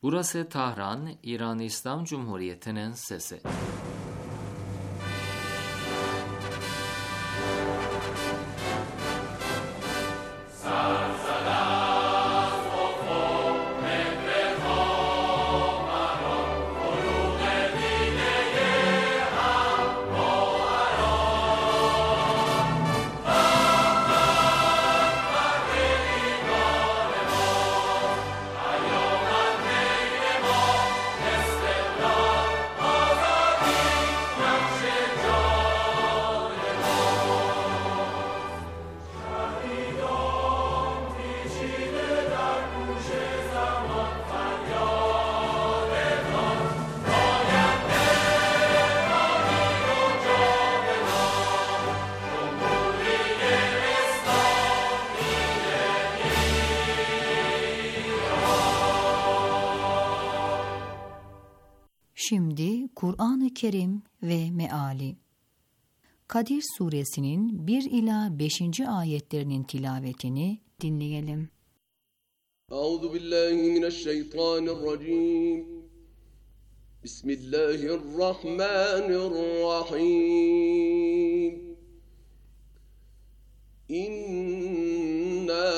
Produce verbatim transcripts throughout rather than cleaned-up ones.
Burası Tahran, İran İslam Cumhuriyeti'nin sesi. Şimdi Kur'an-ı Kerim ve Meali. Kadir Suresinin bir ila beşinci ayetlerinin tilavetini dinleyelim. Euzu billahi mineşşeytanirracim. Bismillahirrahmanirrahim. İnna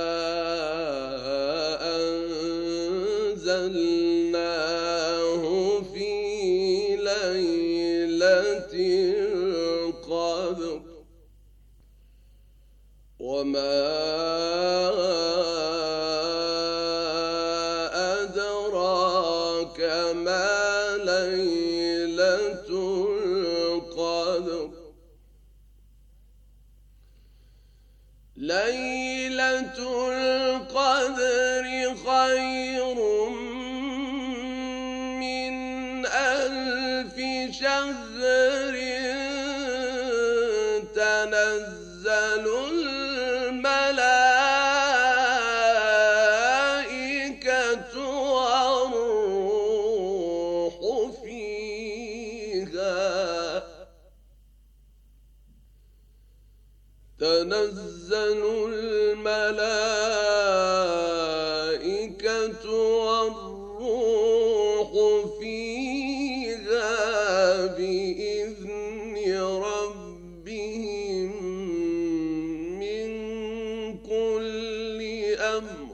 enzelnahu fi leyletil kadr ve ma adrake ma leyletul kadr. Leyletul kadri hayrun min elfi şehrin tenezzelul melâiketu ve'r-ruhu fîhâ. تنزل الملائكة والروح فيها بإذن ربهم من كل أمر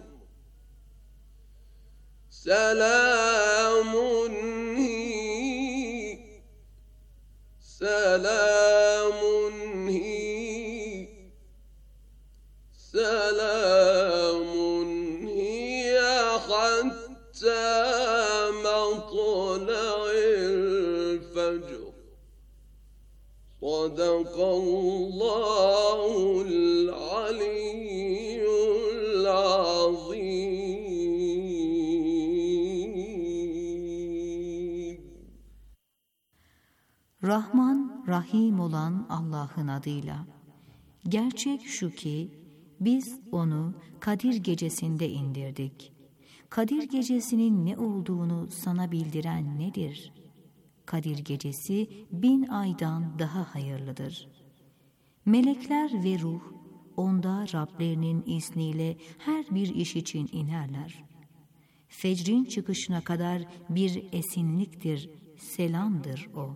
سلام هي سلام هي سلام هي حتى مطلع الفجر. صدق الله العلي العظيم. Rahman, Rahim olan Allah'ın adıyla. Gerçek şu ki, biz onu Kadir gecesinde indirdik. Kadir gecesinin ne olduğunu sana bildiren nedir? Kadir gecesi bin aydan daha hayırlıdır. Melekler ve ruh, onda Rablerinin izniyle her bir iş için inerler. Fecrin çıkışına kadar bir esinliktir, selamdır o.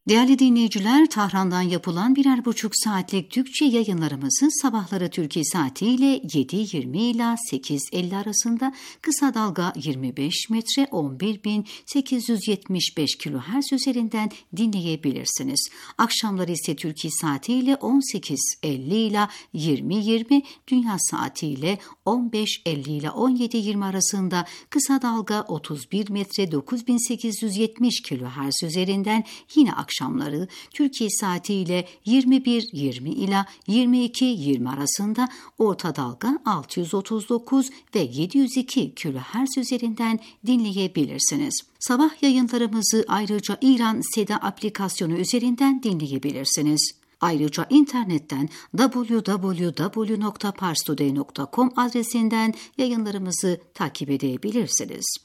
Değerli dinleyiciler, Tahran'dan yapılan birer buçuk saatlik Türkçe yayınlarımızı sabahları Türkiye saatiyle yedi yirmi ila sekiz elli arasında kısa dalga yirmi beş metre on bir bin sekiz yüz yetmiş beş kilohertz üzerinden dinleyebilirsiniz. Akşamları ise Türkiye saatiyle on sekiz elli ila yirmi yirmi, dünya saatiyle on beş elli ila on yedi yirmi arasında kısa dalga otuz bir metre dokuz bin sekiz yüz yetmiş kilohertz üzerinden yine akşamları Türkiye saatiyle yirmi bir yirmi ila yirmi iki yirmi arasında orta dalga altı yüz otuz dokuz ve yedi yüz iki kilohertz üzerinden dinleyebilirsiniz. Sabah yayınlarımızı ayrıca İran Seda aplikasyonu üzerinden dinleyebilirsiniz. Ayrıca internetten double-u double-u double-u nokta parstoday nokta com adresinden yayınlarımızı takip edebilirsiniz.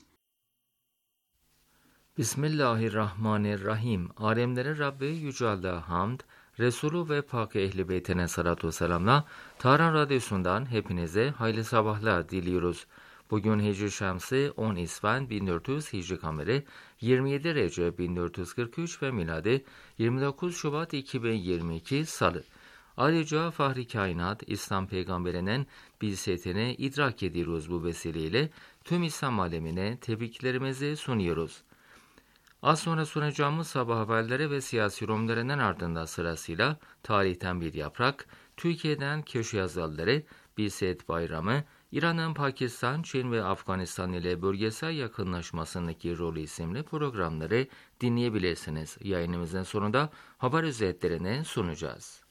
Bismillahirrahmanirrahim. Alemlere Rabbi Yüce Allah'a hamd, Resulü ve Pak Ehl-i Beytine salatu selamla Tahran Radyosu'ndan hepinize hayırlı sabahlar diliyoruz. Bugün Hicri Şemsi on İsvan bin dört yüz Hicri Kameri yirmi yedi Recep bin dört yüz kırk üç ve miladi yirmi dokuz Şubat iki bin yirmi iki Salı. Ayrıca Fahri Kainat İslam Peygamberinin bilsetini idrak ediyoruz bu vesileyle tüm İslam alemine tebriklerimizi sunuyoruz. Az sonra sunacağımız sabah haberleri ve siyasi yorumlarının ardından sırasıyla tarihten bir yaprak, Türkiye'den köşe yazarları, Bilset Bayramı, İran'ın Pakistan, Çin ve Afganistan ile bölgesel yakınlaşmasındaki rolü isimli programları dinleyebilirsiniz. Yayınımızın sonunda haber özetlerini sunacağız.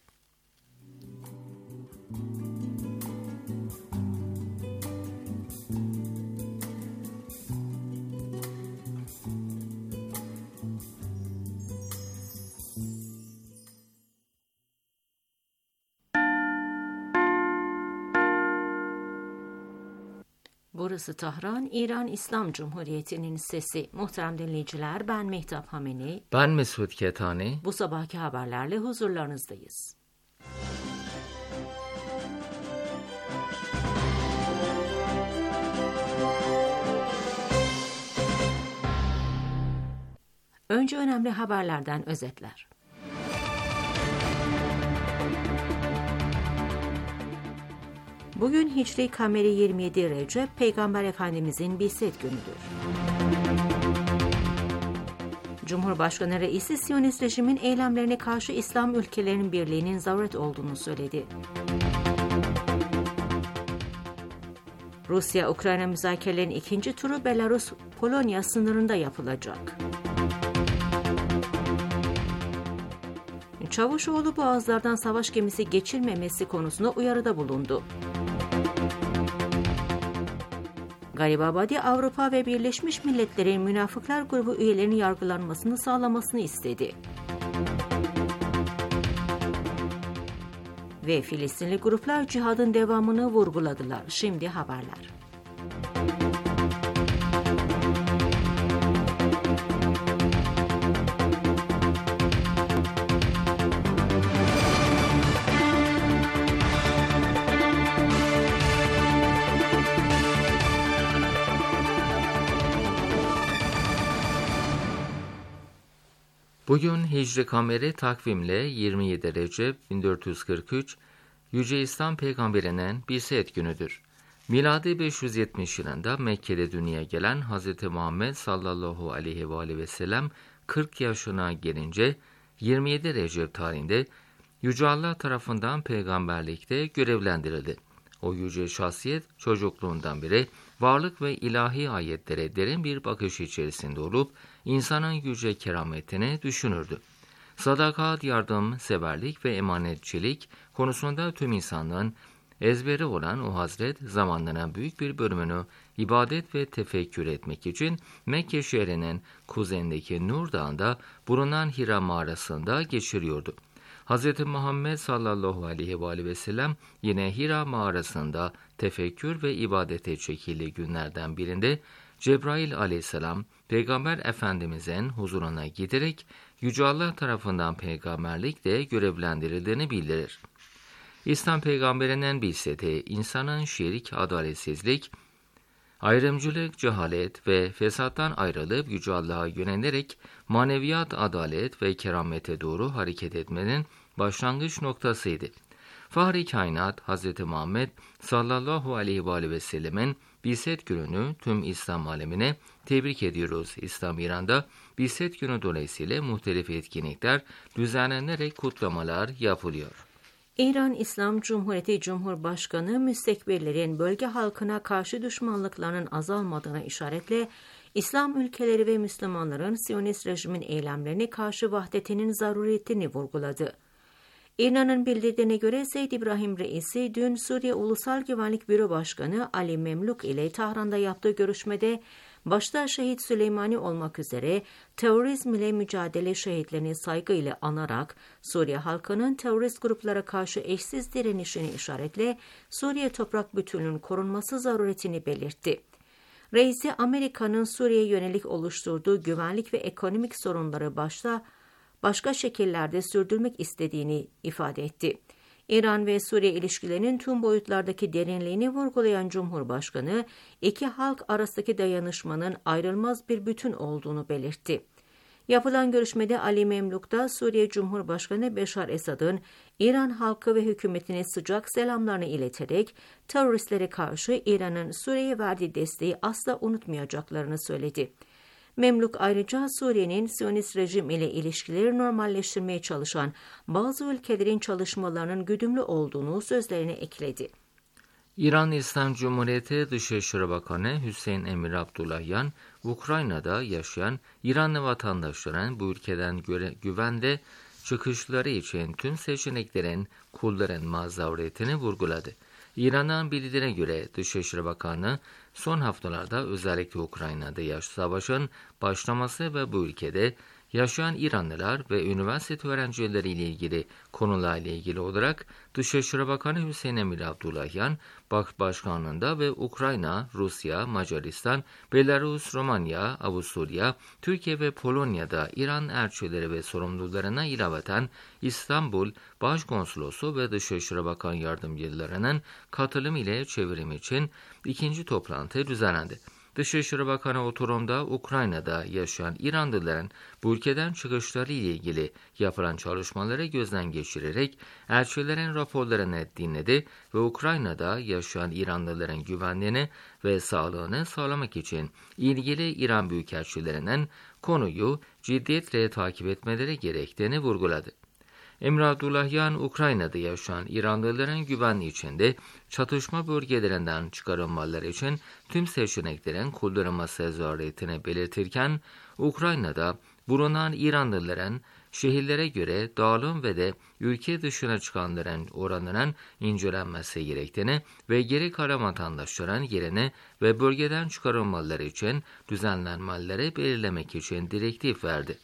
Burası Tahran, İran İslam Cumhuriyeti'nin sesi. Muhterem dinleyiciler, ben Mehtap Hameni. Ben Mesut Ketani. Bu sabahki haberlerle huzurlarınızdayız. Önce önemli haberlerden özetler. Bugün Hicri Kameri yirmi yedi Recep, Peygamber Efendimizin Bilset günüdür. Cumhurbaşkanı Reisi, Siyonist rejimin eylemlerine karşı İslam ülkelerinin birliğinin zaruret olduğunu söyledi. Rusya-Ukrayna müzakerelerinin ikinci turu Belarus-Polonya sınırında yapılacak. Çavuşoğlu boğazlardan savaş gemisi geçirmemesi konusunda uyarıda bulundu. Garibabadi, Avrupa ve Birleşmiş Milletler'in münafıklar grubu üyelerinin yargılanmasını sağlamasını istedi. Ve Filistinli gruplar cihadın devamını vurguladılar. Şimdi haberler. Bugün Hicri Kameri takvimle yirmi yedi Recep bin dört yüz kırk üç, Yüce İslam Peygamberinin Bilset günüdür. Miladi beş yüz yetmiş yılında Mekke'de dünyaya gelen Hz. Muhammed sallallahu aleyhi ve aleyhi ve sellem kırk yaşına gelince yirmi yedi Recep tarihinde Yüce Allah tarafından peygamberlikte görevlendirildi. O yüce şahsiyet çocukluğundan beri varlık ve ilahi ayetlere derin bir bakış içerisinde olup insanın yüce kerametini düşünürdü. Sadakat, yardım, severlik ve emanetçilik konusunda tüm insanlığın ezberi olan o Hazret zamanlarının büyük bir bölümünü ibadet ve tefekkür etmek için Mekke şehrinin kuzeyindeki Nur Dağı'nda bulunan Hira mağarasında geçiriyordu. Hz. Muhammed sallallahu aleyhi ve aleyhi ve sellem yine Hira mağarasında tefekkür ve ibadete çekildiği günlerden birinde Cebrail aleyhisselam Peygamber Efendimizin huzuruna giderek Yüce Allah tarafından peygamberlikle görevlendirildiğini bildirir. İslam peygamberinin bilseti insanın şirk, adaletsizlik, Ayrımcılık, cehalet ve fesattan ayrılıp Yüce Allah'a yönelerek maneviyat, adalet ve keramete doğru hareket etmenin başlangıç noktasıydı. Fahri kainat Hz. Muhammed sallallahu aleyhi ve aleyhi ve sellemin Biset gününü tüm İslam alemine tebrik ediyoruz. İslam İran'da Biset günü dolayısıyla muhtelif etkinlikler düzenlenerek kutlamalar yapılıyor. İran İslam Cumhuriyeti Cumhurbaşkanı müstekbirlerin bölge halkına karşı düşmanlıklarının azalmadığına işaretle İslam ülkeleri ve Müslümanların Siyonist rejimin eylemlerine karşı vahdetinin zaruriyetini vurguladı. İran'ın bildirdiğine göre Seyyid İbrahim Reisi dün Suriye Ulusal Güvenlik Büro Başkanı Ali Memluk ile Tahran'da yaptığı görüşmede başta Şehit Süleymani olmak üzere terörizm ile mücadele şehitlerini saygıyla anarak Suriye halkının terörist gruplara karşı eşsiz direnişini işaretle Suriye toprak bütünlüğünün korunması zaruretini belirtti. Reisi Amerika'nın Suriye'ye yönelik oluşturduğu güvenlik ve ekonomik sorunları başta başka şekillerde sürdürmek istediğini ifade etti. İran ve Suriye ilişkilerinin tüm boyutlardaki derinliğini vurgulayan Cumhurbaşkanı, iki halk arasındaki dayanışmanın ayrılmaz bir bütün olduğunu belirtti. Yapılan görüşmede Ali Memluk da Suriye Cumhurbaşkanı Beşar Esad'ın İran halkı ve hükümetine sıcak selamlarını ileterek teröristlere karşı İran'ın Suriye'ye verdiği desteği asla unutmayacaklarını söyledi. Memluk ayrıca Suriye'nin Siyonist rejim ile ilişkileri normalleştirmeye çalışan bazı ülkelerin çalışmalarının güdümlü olduğunu sözlerine ekledi. İran İslam Cumhuriyeti Dışişleri Bakanı Hüseyin Emir Abdullahyan, Ukrayna'da yaşayan İranlı vatandaşların bu ülkeden göre güvende çıkışları için tüm seçeneklerin kullanılma zaruretini vurguladı. İran'ın bildiğine göre Dışişleri Bakanı son haftalarda özellikle Ukrayna'da yaş savaşın başlaması ve bu ülkede yaşayan İranlılar ve üniversite öğrencileri ile ilgili konularla ilgili olarak Dışişleri Bakanı Hüseyin Emir Abdullahyan Başkanlığında ve Ukrayna, Rusya, Macaristan, Belarus, Romanya, Avusturya, Türkiye ve Polonya'da İran elçileri ve sorumlularına ilaveten İstanbul Başkonsolosu ve Dışişleri Bakan Yardımcılarının katılım ile çevrim için ikinci toplantı düzenlendi. Dışişleri Bakanı oturumda Ukrayna'da yaşayan İranlıların bu ülkeden çıkışları ile ilgili yapılan çalışmaları gözden geçirerek elçilerin raporlarını dinledi ve Ukrayna'da yaşayan İranlıların güvenliğini ve sağlığını sağlamak için ilgili İran büyükelçilerinin konuyu ciddiyetle takip etmeleri gerektiğini vurguladı. Emir Abdullahyan, Ukrayna'da yaşayan İranlıların güvenliği içinde çatışma bölgelerinden çıkarılmaları için tüm seçeneklerin kullanılması zaruretini belirtirken, Ukrayna'da bulunan İranlıların şehirlere göre dağılım ve de ülke dışına çıkanların oranının incelenmesi gerektiğini ve geri kalan vatandaşların yerini ve bölgeden çıkarılmaları için düzenlenmeleri belirlemek için direktif verdi.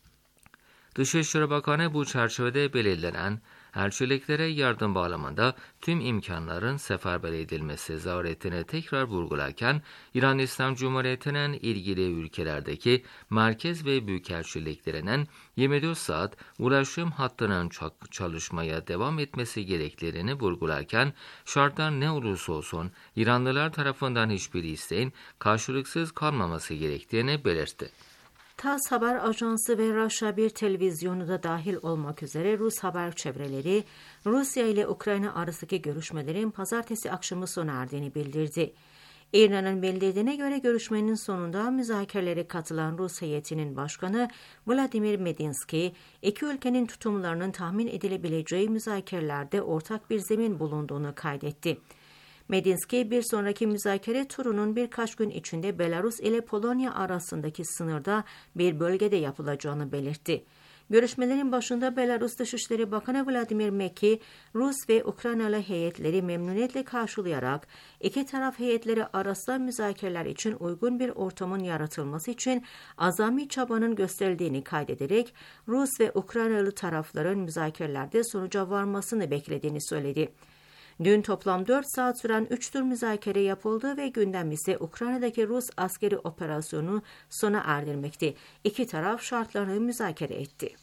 Dışişleri Bakanı bu çerçevede belirlenen elçiliklere yardım bağlamında tüm imkanların seferber edilmesi zaruretini tekrar vurgularken, İran İslam Cumhuriyeti'nin ilgili ülkelerdeki merkez ve büyükelçiliklerinin yirmi dört saat ulaşım hattının çalışmaya devam etmesi gereklerini vurgularken, şartlar ne olursa olsun İranlılar tarafından hiçbir isteğin karşılıksız kalmaması gerektiğini belirtti. TASS Haber Ajansı ve Raşa bir televizyonu da dahil olmak üzere Rus haber çevreleri, Rusya ile Ukrayna arasındaki görüşmelerin pazartesi akşamı sona erdiğini bildirdi. İran'ın bildirdiğine göre görüşmenin sonunda müzakerelere katılan Rus heyetinin başkanı Vladimir Medinsky, iki ülkenin tutumlarının tahmin edilebileceği müzakerelerde ortak bir zemin bulunduğunu kaydetti. Medinsky bir sonraki müzakere turunun birkaç gün içinde Belarus ile Polonya arasındaki sınırda bir bölgede yapılacağını belirtti. Görüşmelerin başında Belarus Dışişleri Bakanı Vladimir Meki, Rus ve Ukraynalı heyetleri memnuniyetle karşılayarak iki taraf heyetleri arasında müzakereler için uygun bir ortamın yaratılması için azami çabanın gösterildiğini kaydederek Rus ve Ukraynalı tarafların müzakerelerde sonuca varmasını beklediğini söyledi. Dün toplam dört saat süren üç tur müzakere yapıldı ve gündem ise Ukrayna'daki Rus askeri operasyonu sona erdirmekti. İki taraf şartlarını müzakere etti.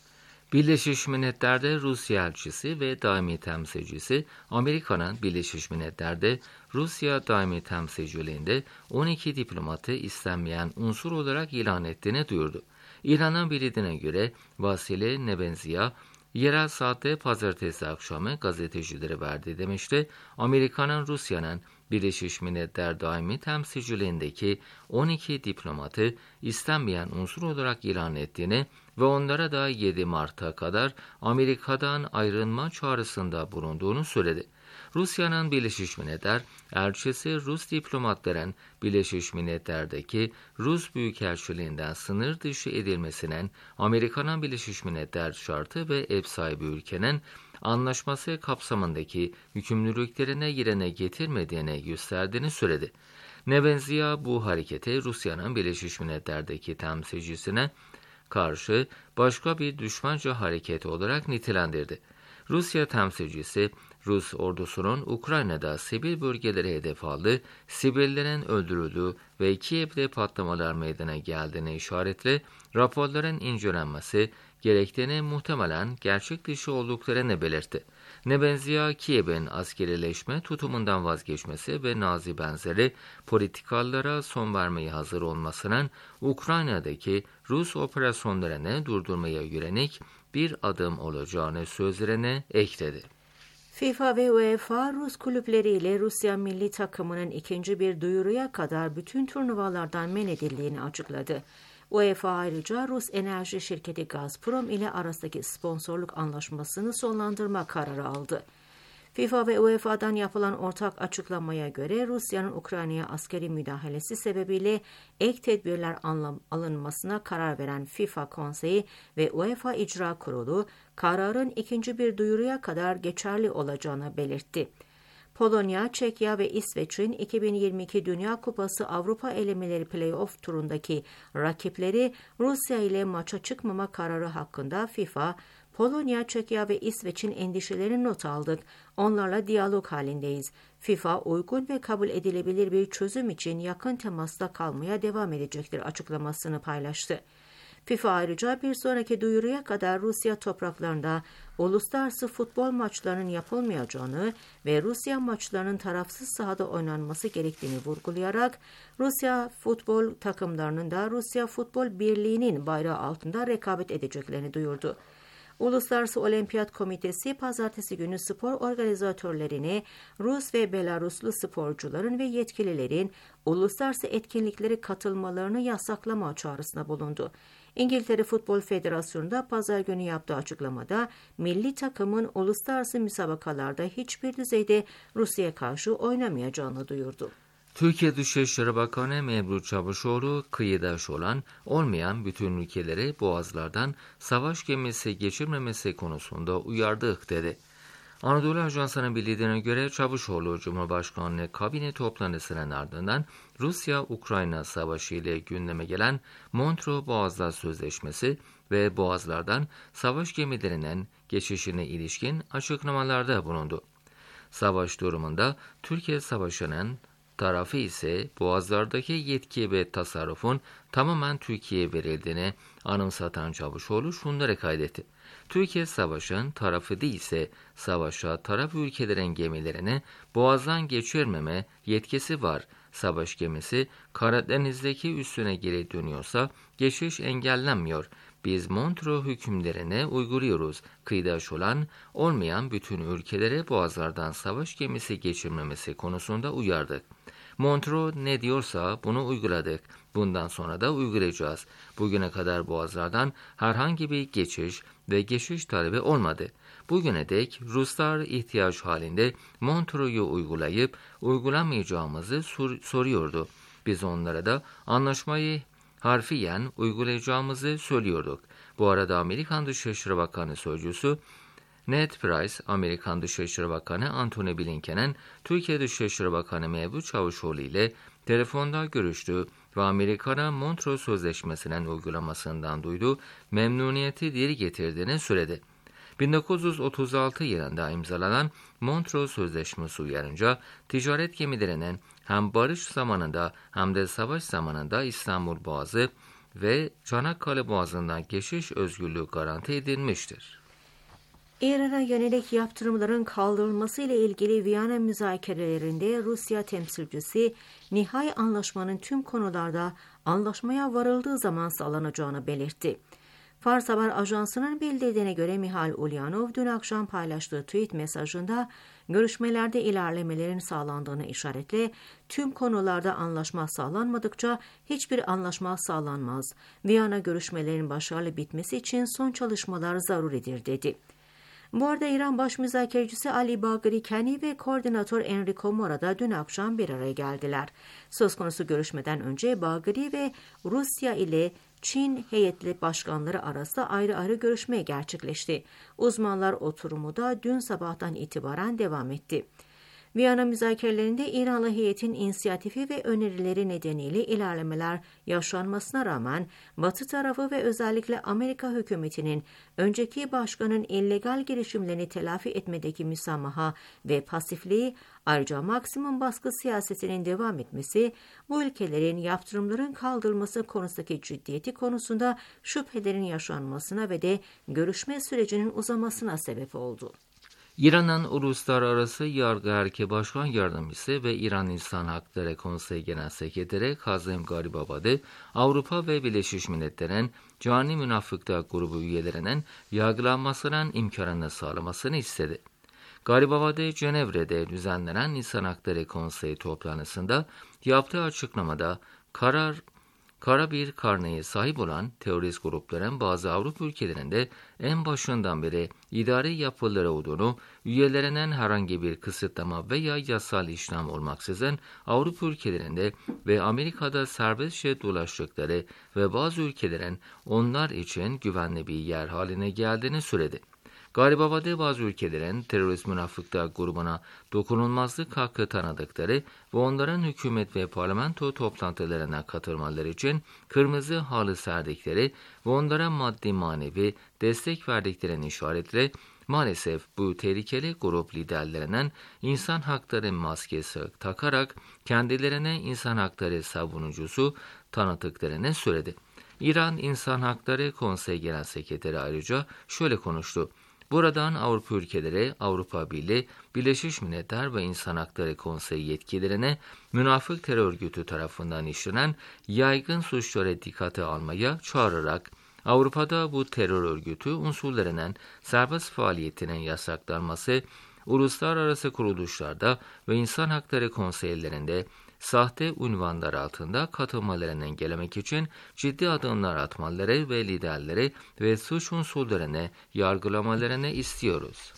Birleşmiş Milletler'de Rusya elçisi ve daimi temsilcisi, Amerika'nın Birleşmiş Milletler'de Rusya daimi temsilciliğinde on iki diplomatı istenmeyen unsur olarak ilan ettiğini duyurdu. İran'ın bildiğine göre Vasile Nebenzia, yerel saatte pazartesi akşamı gazetecilere verdiği demişti, Amerika'nın Rusya'nın Birleşmiş Milletler daimi temsilciliğindeki on iki diplomatı istenmeyen unsur olarak ilan ettiğini ve onlara da yedi Mart'a kadar Amerika'dan ayrılma çağrısında bulunduğunu söyledi. Rusya'nın Birleşmiş Milletler elçisi Rus diplomatların Birleşmiş Milletler'deki Rus Büyükelçiliğinden sınır dışı edilmesinin Amerika'nın Birleşmiş Milletler şartı ve ev sahibi ülkenin anlaşması kapsamındaki yükümlülüklerine yerine getirmediğini gösterdiğini söyledi. Nebenzia bu hareketi Rusya'nın Birleşmiş Milletler'deki temsilcisine karşı başka bir düşmanca hareket olarak nitelendirdi. Rusya temsilcisi, Rus ordusunun Ukrayna'da sivil bölgelere hedef aldığı, sivillerin öldürüldüğü ve Kiev'de patlamalar meydana geldiğine işaretle raporların incelenmesi gerektiğini, muhtemelen gerçek dışı olduklarını belirtti. Nebenzia, Kiev'in askerileşme tutumundan vazgeçmesi ve Nazi benzeri politikalara son vermeye hazır olmasının Ukrayna'daki Rus operasyonlarını durdurmaya yönelik bir adım olacağını sözlerine ekledi. FIFA ve UEFA, Rus kulüpleriyle Rusya milli takımının ikinci bir duyuruya kadar bütün turnuvalardan men edildiğini açıkladı. UEFA ayrıca Rus enerji şirketi Gazprom ile arasındaki sponsorluk anlaşmasını sonlandırma kararı aldı. FIFA ve UEFA'dan yapılan ortak açıklamaya göre Rusya'nın Ukrayna'ya askeri müdahalesi sebebiyle ek tedbirler alınmasına karar veren FIFA Konseyi ve UEFA İcra Kurulu kararın ikinci bir duyuruya kadar geçerli olacağını belirtti. Polonya, Çekya ve İsveç'in iki bin yirmi iki Dünya Kupası Avrupa elemeleri play-off turundaki rakipleri Rusya ile maça çıkmama kararı hakkında FIFA, Polonya, Çekya ve İsveç'in endişelerini not aldık. Onlarla diyalog halindeyiz. FIFA uygun ve kabul edilebilir bir çözüm için yakın temasta kalmaya devam edecektir açıklamasını paylaştı. FIFA ayrıca bir sonraki duyuruya kadar Rusya topraklarında uluslararası futbol maçlarının yapılmayacağını ve Rusya maçlarının tarafsız sahada oynanması gerektiğini vurgulayarak Rusya futbol takımlarının da Rusya Futbol Birliği'nin bayrağı altında rekabet edeceklerini duyurdu. Uluslararası Olimpiyat Komitesi pazartesi günü spor organizatörlerine Rus ve Belaruslu sporcuların ve yetkililerin uluslararası etkinliklere katılmalarını yasaklama çağrısında bulundu. İngiltere Futbol Federasyonu da pazar günü yaptığı açıklamada milli takımın uluslararası müsabakalarda hiçbir düzeyde Rusya'ya karşı oynamayacağını duyurdu. Türkiye Dışişleri Bakanı Mevlüt Çavuşoğlu, kıyıdaş olan olmayan bütün ülkeleri boğazlardan savaş gemisi geçirmemesi konusunda uyardık dedi. Anadolu Ajansı'nın bildirdiğine göre Çavuşoğlu, Cumhurbaşkanlığı kabine toplantısının ardından Rusya-Ukrayna savaşı ile gündeme gelen Montreux Boğazlar Sözleşmesi ve boğazlardan savaş gemilerinin geçişine ilişkin açıklamalarda bulundu. Savaş durumunda Türkiye Savaşı'nın tarafı ise boğazlardaki yetki ve tasarrufun tamamen Türkiye'ye verildiğini anımsatan Çavuşoğlu şunları kaydetti. Türkiye savaşın tarafı değilse savaşa taraf ülkelerin gemilerini boğazdan geçirmeme yetkisi var. Savaş gemisi Karadeniz'deki üssüne geri dönüyorsa geçiş engellenmiyor. Biz Montreux hükümlerine uyguluyoruz. Kıyıdaş olan olmayan bütün ülkelere boğazlardan savaş gemisi geçirmemesi konusunda uyardık. Montreux ne diyorsa bunu uyguladık. Bundan sonra da uygulayacağız. Bugüne kadar boğazlardan herhangi bir geçiş ve geçiş talebi olmadı. Bugüne dek Ruslar ihtiyaç halinde Montreux'u uygulayıp uygulamayacağımızı sor- soruyordu. Biz onlara da anlaşmayı harfiyen uygulayacağımızı söylüyorduk. Bu arada Amerikan Dışişleri Bakanı Sözcüsü Ned Price, Amerikan Dışişleri Bakanı Antony Blinken'in Türkiye Dışişleri Bakanı Mevlüt Çavuşoğlu ile telefonda görüştü ve Amerika'nın Montreux Sözleşmesi'nin uygulamasından duyduğu memnuniyeti dile getirdiğini söyledi. bin dokuz yüz otuz altı yılında imzalanan Montreux Sözleşmesi uyarınca ticaret gemilerinin hem barış zamanında hem de savaş zamanında İstanbul Boğazı ve Çanakkale Boğazı'ndan geçiş özgürlüğü garanti edilmiştir. İran'a yönelik yaptırımların kaldırılması ile ilgili Viyana müzakerelerinde Rusya temsilcisi nihai anlaşmanın tüm konularda anlaşmaya varıldığı zaman sağlanacağını belirtti. Fars Haber Ajansı'nın bildirdiğine göre Mihail Ulyanov dün akşam paylaştığı tweet mesajında görüşmelerde ilerlemelerin sağlandığını işaretle tüm konularda anlaşma sağlanmadıkça hiçbir anlaşma sağlanmaz. Viyana görüşmelerin başarılı bitmesi için son çalışmalar zaruridir dedi. Bu arada İran baş müzakerecisi Ali Bagheri Kani ve koordinatör Enrico Mora da dün akşam bir araya geldiler. Söz konusu görüşmeden önce Bagheri ve Rusya ile Çin heyetli başkanları arasında ayrı ayrı görüşme gerçekleşti. Uzmanlar oturumu da dün sabahtan itibaren devam etti. Viyana müzakerelerinde İranlı heyetin inisiyatifi ve önerileri nedeniyle ilerlemeler yaşanmasına rağmen Batı tarafı ve özellikle Amerika hükümetinin önceki başkanın illegal girişimlerini telafi etmedeki müsamaha ve pasifliği, ayrıca maksimum baskı siyasetinin devam etmesi, bu ülkelerin yaptırımların kaldırılması konusundaki ciddiyeti konusunda şüphelerin yaşanmasına ve de görüşme sürecinin uzamasına sebep oldu. İran'ın Uluslararası Yargı Erki Başkan Yardımcısı ve İran İnsan Hakları Konseyi Genel Sekreteri Kazım Garibabadi, Avrupa ve Birleşmiş Milletler'in cani münafıklar grubu üyelerinin yargılanmasının imkanını sağlamasını istedi. Garibabadi, Cenevre'de düzenlenen İnsan Hakları Konseyi toplantısında yaptığı açıklamada karar Kara bir karneye sahip olan terörist grupların bazı Avrupa ülkelerinde en başından beri idari yapıları olduğunu, üyelerinin herhangi bir kısıtlama veya yasal işlem olmaksızın Avrupa ülkelerinde ve Amerika'da serbestçe dolaştıkları ve bazı ülkelerin onlar için güvenli bir yer haline geldiğini söyledi. Garibabadi bazı ülkelerin terörist münafıklar grubuna dokunulmazlık hakkı tanıdıkları ve onların hükümet ve parlamento toplantılarına katılmaları için kırmızı halı serdikleri ve onlara maddi manevi destek verdiklerini işaretle maalesef bu tehlikeli grup liderlerinin insan hakları maskesi takarak kendilerine insan hakları savunucusu tanıttıklarını söyledi. İran İnsan Hakları Konseyi Genel Sekreteri ayrıca şöyle konuştu. Buradan Avrupa ülkeleri, Avrupa Birliği, Birleşmiş Milletler ve İnsan Hakları Konseyi yetkililerine münafık terör örgütü tarafından işlenen yaygın suçlara dikkate almaya çağırarak Avrupa'da bu terör örgütü unsurlarının serbest faaliyetinin yasaklanması, uluslararası kuruluşlarda ve insan hakları konseylerinde sahte unvanlar altında katılmalarını engellemek için ciddi adımlar atmaları ve liderleri ve suç unsurlarını yargılamalarını istiyoruz.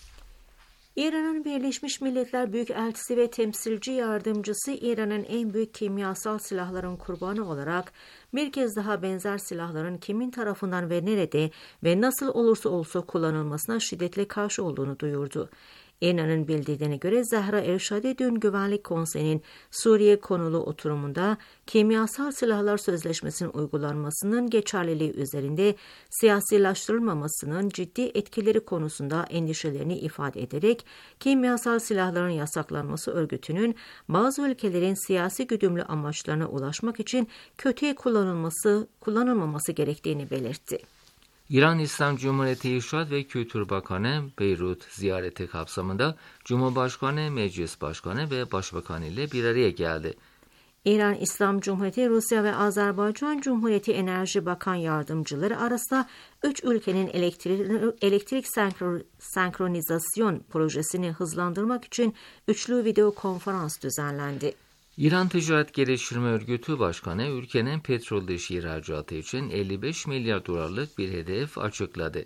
İran'ın Birleşmiş Milletler Büyükelçisi ve Temsilci Yardımcısı İran'ın en büyük kimyasal silahların kurbanı olarak bir kez daha benzer silahların kimin tarafından ve nerede ve nasıl olursa olsa kullanılmasına şiddetle karşı olduğunu duyurdu. İran'ın bildirdiğine göre Zahra Erşadi dün Güvenlik Konseyi'nin Suriye konulu oturumunda kimyasal silahlar sözleşmesinin uygulanmasının geçerliliği üzerinde siyasilaştırılmamasının ciddi etkileri konusunda endişelerini ifade ederek kimyasal silahların yasaklanması örgütünün bazı ülkelerin siyasi güdümlü amaçlarına ulaşmak için kötüye kullanılması, kullanılmaması gerektiğini belirtti. İran İslam Cumhuriyeti İrşad ve Kültür Bakanı Beyrut ziyareti kapsamında Cumhurbaşkanı, Meclis Başkanı ve Başbakanı ile bir araya geldi. İran İslam Cumhuriyeti, Rusya ve Azerbaycan Cumhuriyeti Enerji Bakan Yardımcıları arasında üç ülkenin elektrik, elektrik senkro, senkronizasyon projesini hızlandırmak için üçlü video konferans düzenlendi. İran Ticaret Geliştirme Örgütü Başkanı ülkenin petrol dışı ihracatı için elli beş milyar dolarlık bir hedef açıkladı.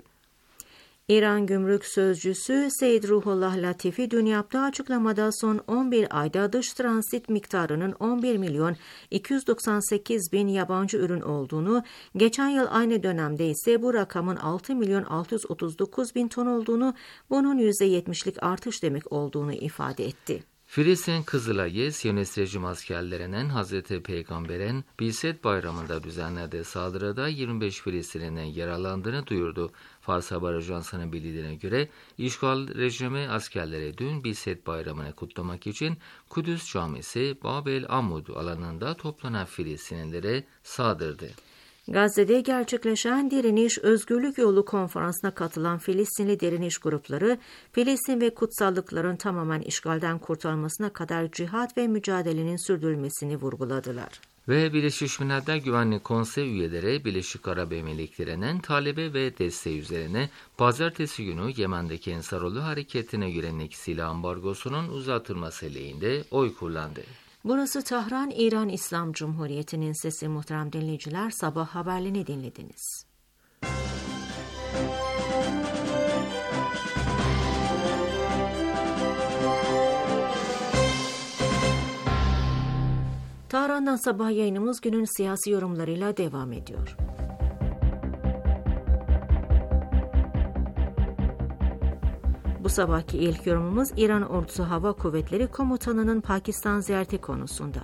İran Gümrük Sözcüsü Seyyid Ruhullah Latifi dün yaptığı açıklamada son on bir ayda dış transit miktarının on bir milyon iki yüz doksan sekiz bin yabancı ürün olduğunu, geçen yıl aynı dönemde ise bu rakamın altı milyon altı yüz otuz dokuz bin ton olduğunu, bunun yüzde yetmişlik artış demek olduğunu ifade etti. Filistin Kızılay'ı Siyonist rejim askerlerinin Hazreti Peygamber'in Bilset Bayramı'nda düzenlediği saldırıda yirmi beş Filistinli'nin yaralandığını duyurdu. Fars Haber Ajansı'nın bildiğine göre işgal rejimi askerleri dün Bilset Bayramı'nı kutlamak için Kudüs Camisi Babel Amud alanında toplanan Filistinlilere saldırdı. Gazze'de gerçekleşen Direniş Özgürlük Yolu Konferansı'na katılan Filistinli direniş grupları, Filistin ve kutsallıkların tamamen işgalden kurtarılmasına kadar cihat ve mücadelenin sürdürülmesini vurguladılar. Ve Birleşmiş Milletler Güvenlik Konseyi üyeleri Birleşik Arap Emirlikleri'nin talebi ve desteği üzerine pazartesi günü Yemen'deki Ensarullah hareketine yönelik silah ambargosunun uzatılması lehinde oy kullandı. Burası Tahran, İran İslam Cumhuriyeti'nin sesi. Muhterem dinleyiciler, sabah haberlerini dinlediniz. Tahran'dan sabah yayınımız günün siyasi yorumlarıyla devam ediyor. Bu sabahki ilk yorumumuz İran Ordusu Hava Kuvvetleri Komutanı'nın Pakistan ziyareti konusunda.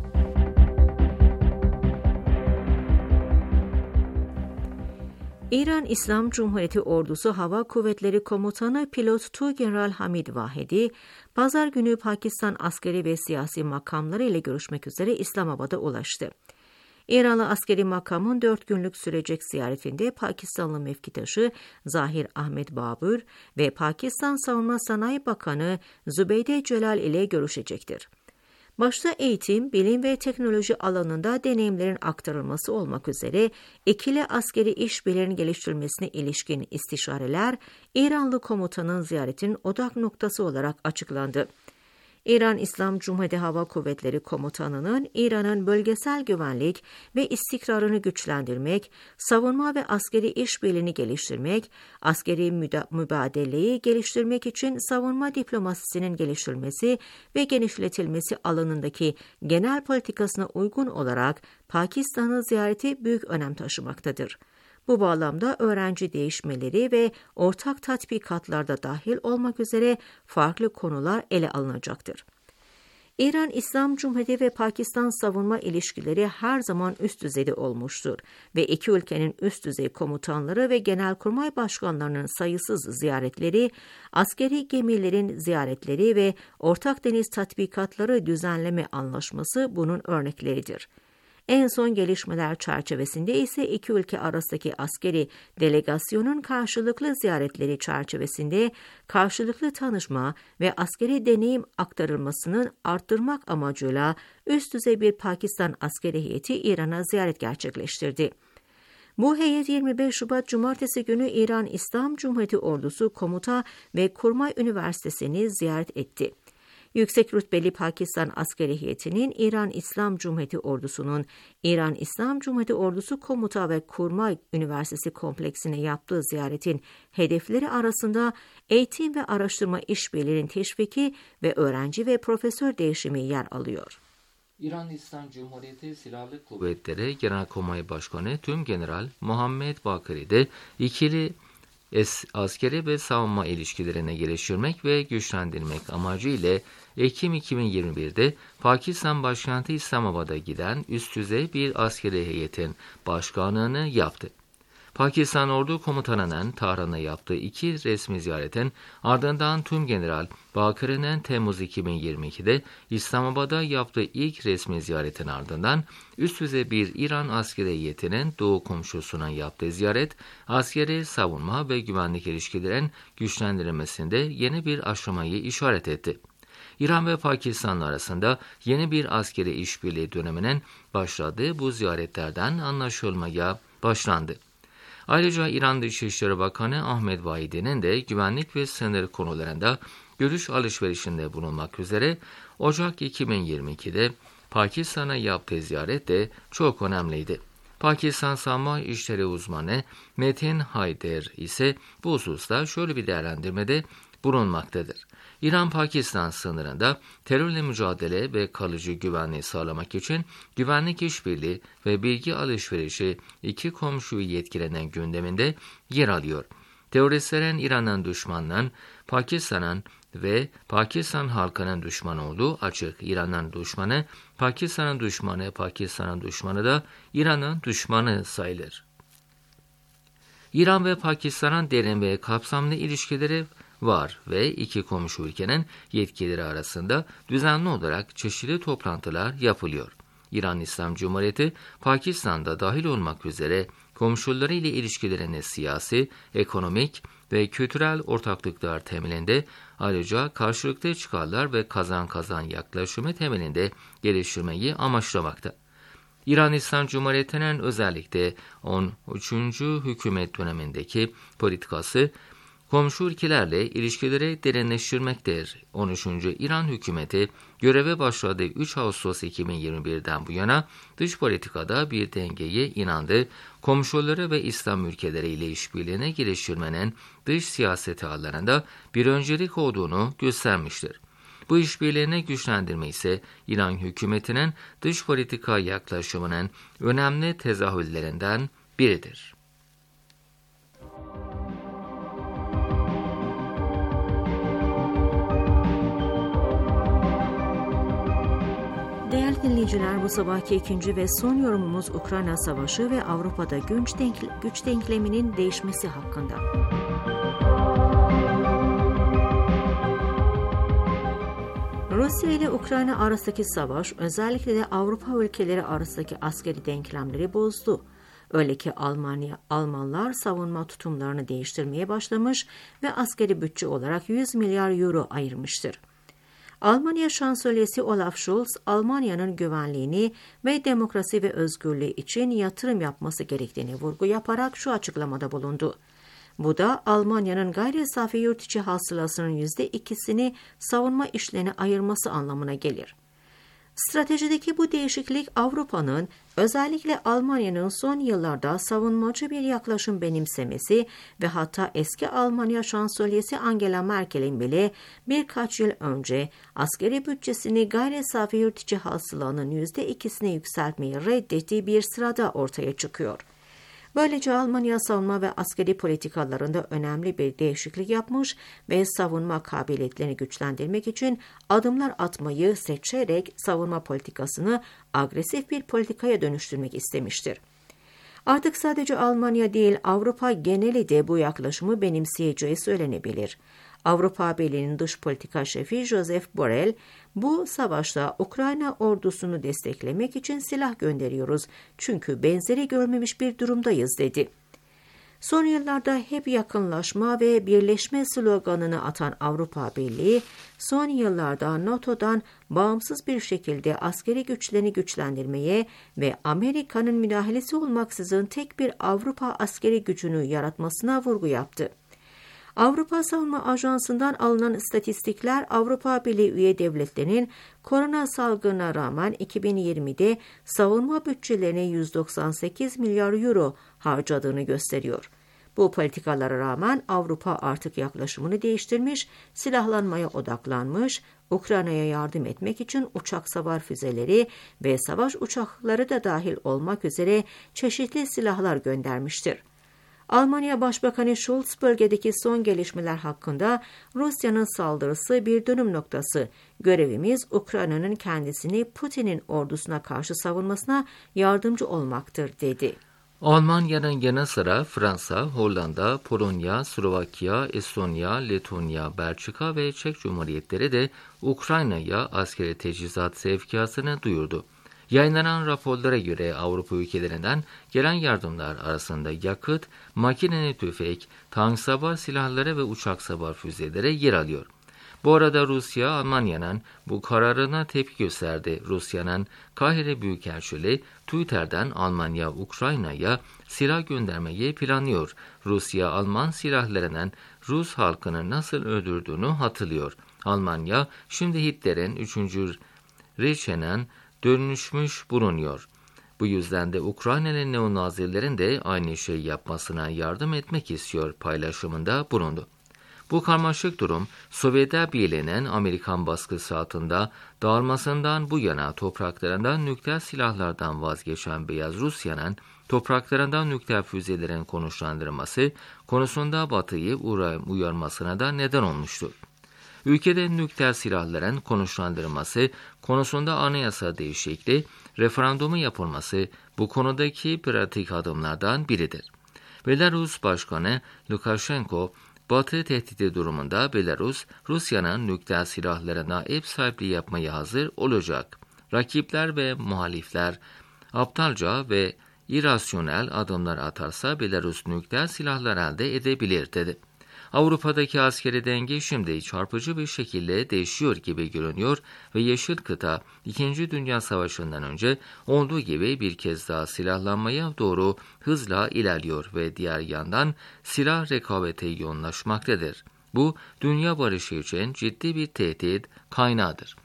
İran İslam Cumhuriyeti Ordusu Hava Kuvvetleri Komutanı Pilot Tuğgeneral Hamid Vahedi, Pazar günü Pakistan askeri ve siyasi makamları ile görüşmek üzere İslamabad'a ulaştı. İranlı askeri makamın dört günlük sürecek ziyaretinde Pakistanlı mevkitaşı Zahir Ahmed Babur ve Pakistan Savunma Sanayi Bakanı Zübeyde Celal ile görüşecektir. Başta eğitim, bilim ve teknoloji alanında deneyimlerin aktarılması olmak üzere ikili askeri işbirliğinin geliştirilmesine ilişkin istişareler İranlı komutanın ziyaretinin odak noktası olarak açıklandı. İran İslam Cumhuriyeti Hava Kuvvetleri Komutanı'nın İran'ın bölgesel güvenlik ve istikrarını güçlendirmek, savunma ve askeri işbirliğini geliştirmek, askeri mübadeleyi geliştirmek için savunma diplomasisinin geliştirilmesi ve genişletilmesi alanındaki genel politikasına uygun olarak Pakistan'ı ziyareti büyük önem taşımaktadır. Bu bağlamda öğrenci değişmeleri ve ortak tatbikatlarda dahil olmak üzere farklı konular ele alınacaktır. İran İslam Cumhuriyeti ve Pakistan savunma ilişkileri her zaman üst düzeyde olmuştur ve iki ülkenin üst düzey komutanları ve genelkurmay başkanlarının sayısız ziyaretleri, askeri gemilerin ziyaretleri ve ortak deniz tatbikatları düzenleme anlaşması bunun örnekleridir. En son gelişmeler çerçevesinde ise iki ülke arasındaki askeri delegasyonun karşılıklı ziyaretleri çerçevesinde karşılıklı tanışma ve askeri deneyim aktarılmasını arttırmak amacıyla üst düzey bir Pakistan askeri heyeti İran'a ziyaret gerçekleştirdi. Bu heyet yirmi beş Şubat Cumartesi günü İran İslam Cumhuriyeti Ordusu Komuta ve Kurmay Üniversitesi'ni ziyaret etti. Yüksek rütbeli Pakistan askeri heyetinin İran İslam Cumhuriyeti Ordusu'nun İran İslam Cumhuriyeti Ordusu Komuta ve Kurmay Üniversitesi kompleksine yaptığı ziyaretin hedefleri arasında eğitim ve araştırma işbirliğinin teşviki ve öğrenci ve profesör değişimi yer alıyor. İran İslam Cumhuriyeti Silahlı Kuvvetleri Genelkurmay Başkanı Tümgeneral Muhammed Bakri de ikili askeri ve savunma ilişkilerini geliştirmek ve güçlendirmek amacıyla Ekim iki bin yirmi bir'de Pakistan başkenti İslamabad'a giden üst düzey bir askeri heyetin başkanlığını yaptı. Pakistan Ordu Komutanı'nın Tahran'a yaptığı iki resmi ziyaretin ardından Tümgeneral Bakır'ın Temmuz iki bin yirmi iki'de İslamabad'a yaptığı ilk resmi ziyaretin ardından üst düzey bir İran askeri heyetinin Doğu komşusuna yaptığı ziyaret, askeri savunma ve güvenlik ilişkilerin güçlendirilmesinde yeni bir aşamayı işaret etti. İran ve Pakistan arasında yeni bir askeri işbirliği döneminin başladığı bu ziyaretlerden anlaşılmaya başlandı. Ayrıca İran Dışişleri Bakanı Ahmed Vahedi'nin de güvenlik ve sınır konularında görüş alışverişinde bulunmak üzere Ocak iki bin yirmi iki'de Pakistan'a yaptığı ziyaret de çok önemliydi. Pakistan Savunma İşleri uzmanı Metin Hayder ise bu hususta şöyle bir değerlendirmede bulunmaktadır. İran-Pakistan sınırında terörle mücadele ve kalıcı güvenliği sağlamak için güvenlik işbirliği ve bilgi alışverişi iki komşuyu yetkilenen gündeminde yer alıyor. Teröristlerin İran'ın düşmanının, Pakistan'ın ve Pakistan halkının düşmanı olduğu açık. İran'ın düşmanı, Pakistan'ın düşmanı, Pakistan'ın düşmanı da İran'ın düşmanı sayılır. İran ve Pakistan'ın derin ve kapsamlı ilişkileri var ve iki komşu ülkenin yetkilileri arasında düzenli olarak çeşitli toplantılar yapılıyor. İran İslam Cumhuriyeti, Pakistan'da dahil olmak üzere komşuları ile ilişkilerini siyasi, ekonomik ve kültürel ortaklıklar temelinde, ayrıca karşılıklı çıkarlar ve kazan kazan yaklaşımı temelinde geliştirmeyi amaçlamakta. İran İslam Cumhuriyeti'nin özellikle on üçüncü hükümet dönemindeki politikası, komşu ülkelerle ilişkileri derinleştirmektedir. on üçüncü İran hükümeti göreve başladığı üç Ağustos iki bin yirmi bir'den bu yana dış politikada bir dengeye inandı, komşuları ve İslam ülkeleriyle işbirliğini geliştirmenin dış siyaseti alanında bir öncelik olduğunu göstermiştir. Bu işbirliğini güçlendirme ise İran hükümetinin dış politika yaklaşımının önemli tezahürlerinden biridir. Değerli dinleyiciler, bu sabahki ikinci ve son yorumumuz Ukrayna Savaşı ve Avrupa'da güç, denkle, güç denkleminin değişmesi hakkında. Rusya ile Ukrayna arasındaki savaş özellikle de Avrupa ülkeleri arasındaki askeri denklemleri bozdu. Öyle ki Almanya, Almanlar savunma tutumlarını değiştirmeye başlamış ve askeri bütçe olarak yüz milyar euro ayırmıştır. Almanya Şansölyesi Olaf Scholz, Almanya'nın güvenliğini ve demokrasi ve özgürlüğü için yatırım yapması gerektiğini vurgu yaparak şu açıklamada bulundu. Bu da Almanya'nın gayri safi yurt içi hasılasının yüzde ikisini savunma işlerine ayırması anlamına gelir. Stratejideki bu değişiklik Avrupa'nın, özellikle Almanya'nın son yıllarda savunmacı bir yaklaşım benimsemesi ve hatta eski Almanya Şansölyesi Angela Merkel'in bile birkaç yıl önce askeri bütçesini gayri safi yurt içi hasılanın yüzde ikisine yükseltmeyi reddettiği bir sırada ortaya çıkıyor. Böylece Almanya savunma ve askeri politikalarında önemli bir değişiklik yapmış ve savunma kabiliyetlerini güçlendirmek için adımlar atmayı seçerek savunma politikasını agresif bir politikaya dönüştürmek istemiştir. Artık sadece Almanya değil, Avrupa geneli de bu yaklaşımı benimseyeceği söylenebilir. Avrupa Birliği'nin dış politika şefi Josep Borrell, bu savaşta Ukrayna ordusunu desteklemek için silah gönderiyoruz çünkü benzeri görmemiş bir durumdayız dedi. Son yıllarda hep yakınlaşma ve birleşme sloganını atan Avrupa Birliği, son yıllarda NATO'dan bağımsız bir şekilde askeri güçlerini güçlendirmeye ve Amerika'nın müdahalesi olmaksızın tek bir Avrupa askeri gücünü yaratmasına vurgu yaptı. Avrupa Savunma Ajansı'ndan alınan istatistikler Avrupa Birliği üye devletlerinin korona salgınına rağmen iki bin yirmi'de savunma bütçelerine yüz doksan sekiz milyar euro harcadığını gösteriyor. Bu politikalara rağmen Avrupa artık yaklaşımını değiştirmiş, silahlanmaya odaklanmış, Ukrayna'ya yardım etmek için uçak savar füzeleri ve savaş uçakları da dahil olmak üzere çeşitli silahlar göndermiştir. Almanya Başbakanı Scholz bölgedeki son gelişmeler hakkında Rusya'nın saldırısı bir dönüm noktası. Görevimiz Ukrayna'nın kendisini Putin'in ordusuna karşı savunmasına yardımcı olmaktır dedi. Almanya'nın yanı sıra Fransa, Hollanda, Polonya, Slovakya, Estonya, Letonya, Belçika ve Çek Cumhuriyetleri de Ukrayna'ya askeri teçhizat sevkiyatını duyurdu. Yayınlanan raporlara göre Avrupa ülkelerinden gelen yardımlar arasında yakıt, makineli tüfek, tank savar silahları ve uçak savar füzeleri yer alıyor. Bu arada Rusya, Almanya'nın bu kararına tepki gösterdi. Rusya'nın Kahire Büyükelçiliği Twitter'dan Almanya, Ukrayna'ya silah göndermeyi planlıyor. Rusya, Alman silahlarının Rus halkını nasıl öldürdüğünü hatırlıyor. Almanya, şimdi Hitler'in üçüncü Reich'inin dönüşmüş bulunuyor. Bu yüzden de Ukraynalı neonazilerin de aynı şey yapmasına yardım etmek istiyor paylaşımında bulundu. Bu karmaşık durum, Sovyetler Birliği'nin Amerikan baskısı altında dağılmasından bu yana topraklarından nükleer silahlardan vazgeçen Beyaz Rusya'nın topraklarından nükleer füzelerin konuşlandırılması konusunda Batı'yı uyarmasına da neden olmuştur. Ülkede nükleer silahların konuşlandırılması konusunda anayasa değişikliği, referandumu yapılması bu konudaki pratik adımlardan biridir. Belarus Başkanı Lukashenko, Batı tehdidi durumunda Belarus, Rusya'nın nükleer silahlarına ev sahipliği yapmaya hazır olacak. rakipler ve muhalifler aptalca ve irasyonel adımlar atarsa Belarus nükleer silahlar elde edebilir dedi. Avrupa'daki askeri denge şimdi çarpıcı bir şekilde değişiyor gibi görünüyor ve Yeşil Kıta İkinci Dünya Savaşı'ndan önce olduğu gibi bir kez daha silahlanmaya doğru hızla ilerliyor ve diğer yandan silah rekabeti yoğunlaşmaktadır. Bu dünya barışı için ciddi bir tehdit kaynağıdır.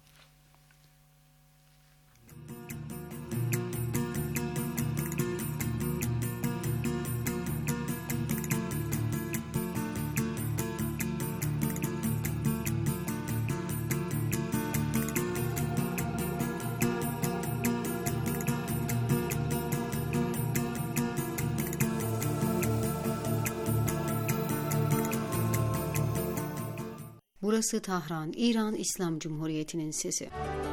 Burası Tahran, İran İslam Cumhuriyeti'nin sesi.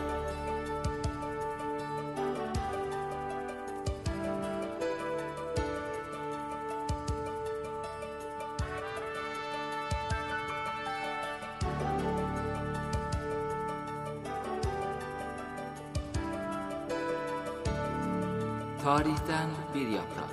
Tarihten bir yaprak.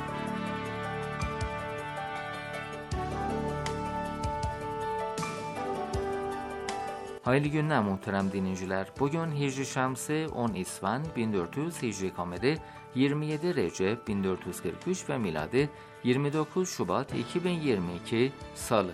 Hayırlı günler muhterem dinleyiciler. Bugün Hicri Şemsi on İsvan bin dört yüz Hicri Kameri yirmi yedi Recep bin dört yüz kırk üç ve miladi yirmi dokuz Şubat iki bin yirmi iki Salı.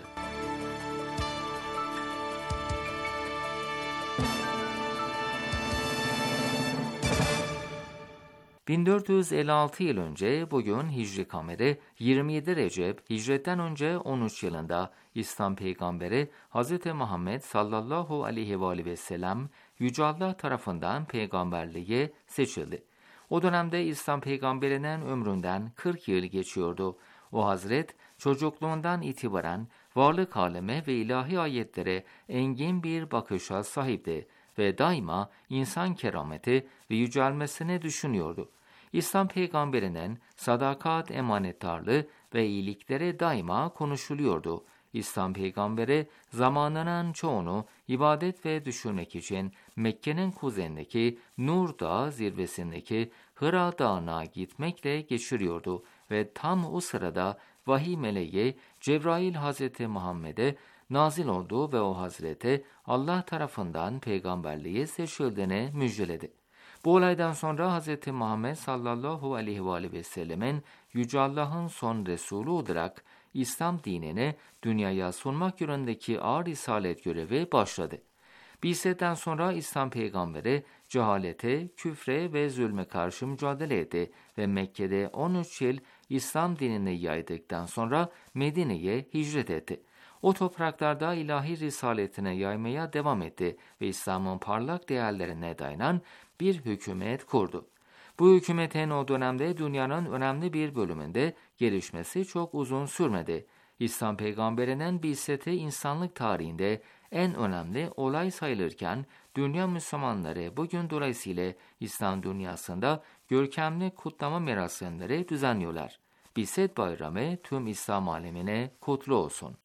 bin dört yüz elli altı yıl önce bugün Hicri Kameri yirmi yedi Recep, hicretten önce on üç yılında İslam peygamberi Hz. Muhammed sallallahu aleyhi ve aleyhi ve sellem Yüce Allah tarafından peygamberliğe seçildi. O dönemde İslam peygamberinin ömründen kırk yıl geçiyordu. O hazret çocukluğundan itibaren varlık aleme ve ilahi ayetlere engin bir bakışa sahipti ve daima insan kerameti ve yücelmesini düşünüyordu. İslam peygamberinin sadakat, emanettarlığı ve iyiliklere daima konuşuluyordu. İslam peygamberi zamanının çoğunu ibadet ve düşünmek için Mekke'nin kuzeyindeki Nur Dağı zirvesindeki Hıra Dağı'na gitmekle geçiriyordu ve tam o sırada vahiy meleği Cebrail Hazreti Muhammed'e nazil oldu ve o hazrete Allah tarafından peygamberliğe seçildiğini müjdeledi. Bu olaydan sonra Hz. Muhammed sallallahu aleyhi ve aleyhi ve sellemin Yüce Allah'ın son Resulü olarak İslam dinini dünyaya sunmak yönündeki ağır risalet görevi başladı. Bi'setten sonra İslam peygamberi cehalete, küfre ve zulme karşı mücadele etti ve Mekke'de on üç yıl İslam dinini yaydıktan sonra Medine'ye hicret etti. O topraklarda ilahi risaletine yaymaya devam etti ve İslam'ın parlak değerlerine dayanan bir hükümet kurdu. Bu hükümetin o dönemde dünyanın önemli bir bölümünde gelişmesi çok uzun sürmedi. İslam peygamberinin bi'seti insanlık tarihinde en önemli olay sayılırken dünya Müslümanları bugün dolayısıyla İslam dünyasında görkemli kutlama merasimleri düzenliyorlar. Bi'set bayramı tüm İslam alemine kutlu olsun.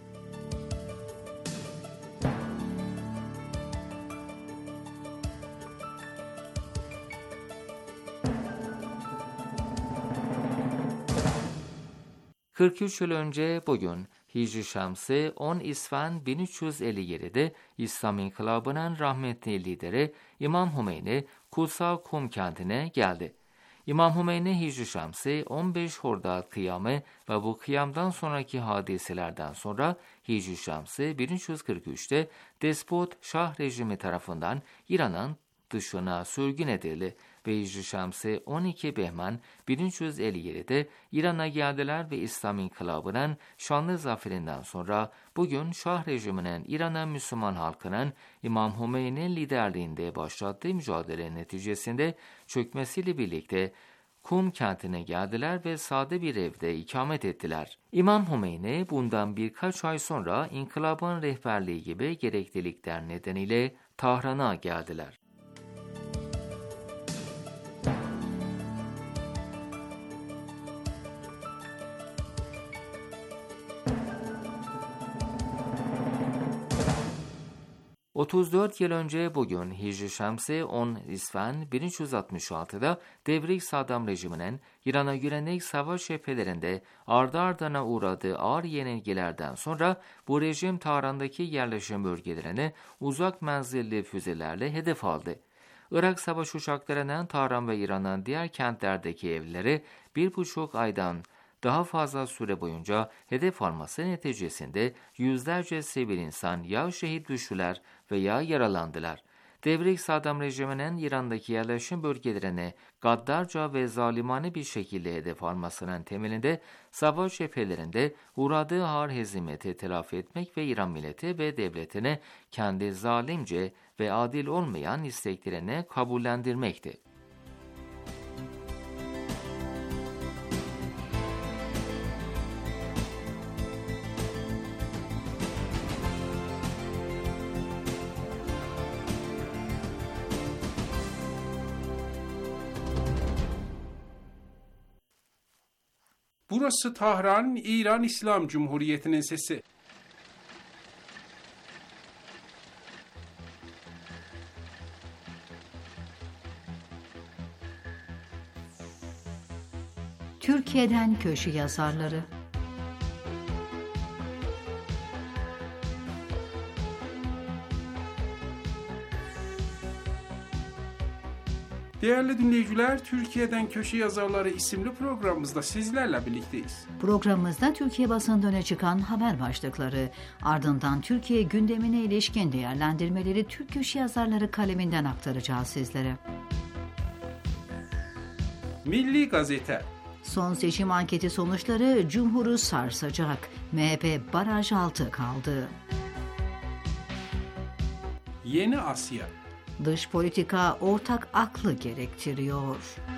kırk üç yıl önce bugün Hicri Şemsi on İsvan bin üç yüz elli yedi'de İslam İnkılabı'nın rahmetli lideri İmam Hümeyni Kutsal Kum kentine geldi. İmam Hümeyni Hicri Şemsi on beş Hordad kıyamı ve bu kıyamdan sonraki hadiselerden sonra Hicri Şemsi bin üç yüz kırk üç'te despot Şah rejimi tarafından İran'ın dışına sürgün edildi ve Hicri Şemsi on iki Behman bin üç yüz elli yedi'de İran'a geldiler ve İslam İnkılabı'nın şanlı zaferinden sonra bugün Şah rejiminin İran'a Müslüman halkının İmam Hümeyni liderliğinde başlattığı mücadele neticesinde çökmesiyle birlikte Kum kentine geldiler ve sade bir evde ikamet ettiler. İmam Hümeyni bundan birkaç ay sonra inkılabın rehberliği gibi gereklilikler nedeniyle Tahran'a geldiler. otuz dört yıl önce bugün Hicri Şemsi on İsfen bin üç yüz altmış altıda Devrik Saddam rejiminin İran'a yönelik savaş cephelerinde ardı ardına uğradığı ağır yenilgilerden sonra bu rejim Tahran'daki yerleşim bölgelerini uzak menzilli füzelerle hedef aldı. Irak savaş uçaklarının Tahran ve İran'ın diğer kentlerdeki evleri bir buçuk aydan daha fazla süre boyunca hedef alması neticesinde yüzlerce sivil insan ya şehit düştüler veya yaralandılar. Devrik Saddam rejiminin İran'daki yerleşim bölgelerini gaddarca ve zalimane bir şekilde hedef almasının temelinde savaş cephelerinde uğradığı ağır hezimeti telafi etmek ve İran milleti ve devletini kendi zalimce ve adil olmayan isteklerine kabullendirmekti. Burası Tahran, İran İslam Cumhuriyeti'nin sesi. Türkiye'den köşe yazarları. Değerli dinleyiciler, Türkiye'den Köşe Yazarları isimli programımızda sizlerle birlikteyiz. Programımızda Türkiye basında öne çıkan haber başlıkları, ardından Türkiye gündemine ilişkin değerlendirmeleri Türk köşe yazarları kaleminden aktaracağız sizlere. Milli Gazete. Son seçim anketi sonuçları Cumhur'u sarsacak. M H P baraj altı kaldı. Yeni Asya. Dış politika ortak aklı gerektiriyor.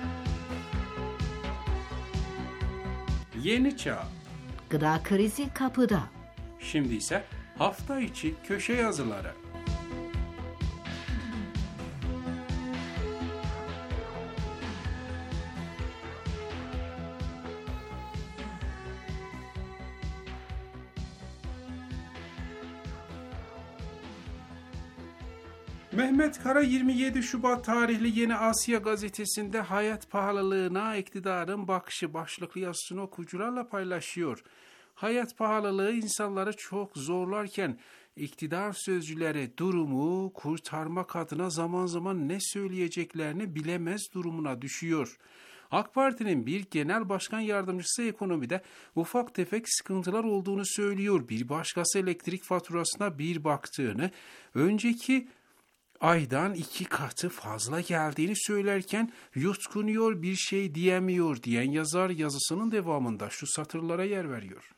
Yeni Çağ. Gıda krizi kapıda. Şimdi ise hafta içi köşe yazıları. Mehmet Kara yirmi yedi Şubat tarihli Yeni Asya gazetesinde hayat pahalılığına iktidarın bakışı başlıklı yazısını okuyucularla paylaşıyor. Hayat pahalılığı insanları çok zorlarken iktidar sözcüleri durumu kurtarmak adına zaman zaman ne söyleyeceklerini bilemez durumuna düşüyor. AK Parti'nin bir genel başkan yardımcısı ekonomide ufak tefek sıkıntılar olduğunu söylüyor. Bir başkası elektrik faturasına bir baktığını, önceki aydan iki katı fazla geldiğini söylerken yutkunuyor, bir şey diyemiyor diyen yazar yazısının devamında şu satırlara yer veriyor.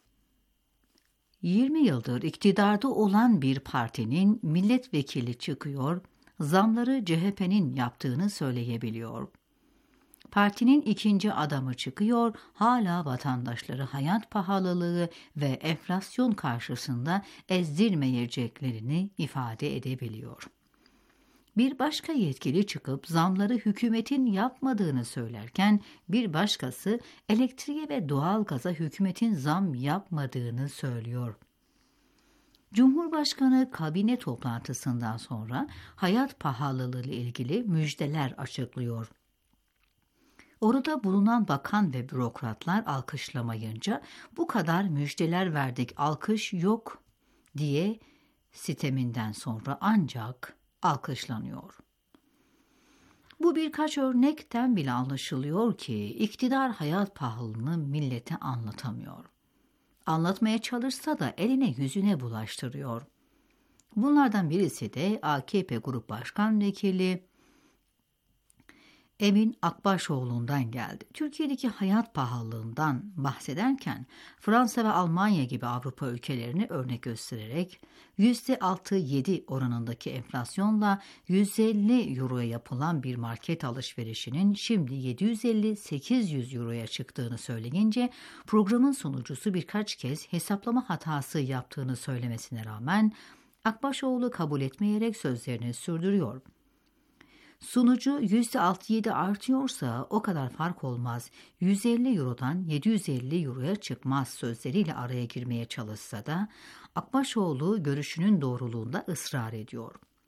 yirmi yıldır iktidarda olan bir partinin milletvekili çıkıyor, zamları C H P'nin yaptığını söyleyebiliyor. Partinin ikinci adamı çıkıyor, hala vatandaşları hayat pahalılığı ve enflasyon karşısında ezdirmeyeceklerini ifade edebiliyor. Bir başka yetkili çıkıp zamları hükümetin yapmadığını söylerken bir başkası elektriğe ve doğalgaza hükümetin zam yapmadığını söylüyor. Cumhurbaşkanı kabine toplantısından sonra hayat pahalılığı ile ilgili müjdeler açıklıyor. Orada bulunan bakan ve bürokratlar alkışlamayınca bu kadar müjdeler verdik, alkış yok diye siteminden sonra ancak alkışlanıyor. Bu birkaç örnekten bile anlaşılıyor ki iktidar hayat pahalılığını millete anlatamıyor. Anlatmaya çalışsa da eline yüzüne bulaştırıyor. Bunlardan birisi de A K P Grup Başkan Vekili Emin Akbaşoğlu'ndan geldi. Türkiye'deki hayat pahalılığından bahsederken Fransa ve Almanya gibi Avrupa ülkelerini örnek göstererek yüzde altı yedi oranındaki enflasyonla yüz elli euroya yapılan bir market alışverişinin şimdi yedi yüz elli sekiz yüz euroya çıktığını söyleyince programın sunucusu birkaç kez hesaplama hatası yaptığını söylemesine rağmen Akbaşoğlu kabul etmeyerek sözlerini sürdürüyor. Sunucu yüzde altı yedi artıyorsa o kadar fark olmaz, yüz elli eurodan yedi yüz elli euroya çıkmaz sözleriyle araya girmeye çalışsa da Akbaşoğlu görüşünün doğruluğunda ısrar ediyor.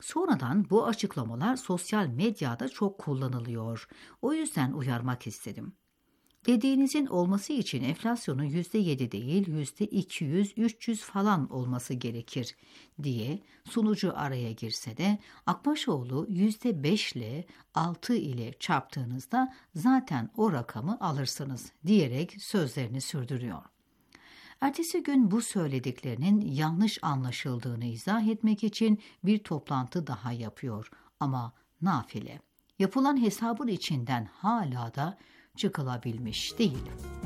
Sonradan bu açıklamalar sosyal medyada çok kullanılıyor. O yüzden uyarmak istedim. Dediğinizin olması için enflasyonun yüzde yedi değil yüzde iki yüz üç yüz falan olması gerekir diye sunucu araya girse de Akbaşoğlu yüzde beş ile altı ile çarptığınızda zaten o rakamı alırsınız diyerek sözlerini sürdürüyor. Ertesi gün bu söylediklerinin yanlış anlaşıldığını izah etmek için bir toplantı daha yapıyor ama nafile. Yapılan hesabın içinden hala da çıkılabilmiş değil.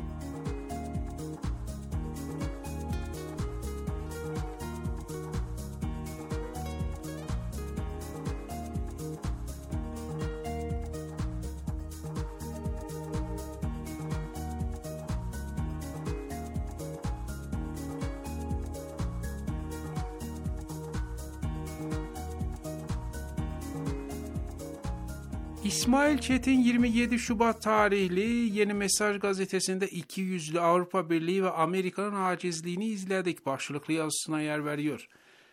İsmail Çetin yirmi yedi Şubat tarihli Yeni Mesaj gazetesinde iki yüzlü Avrupa Birliği ve Amerika'nın acizliğini izledik başlıklı yazısına yer veriyor.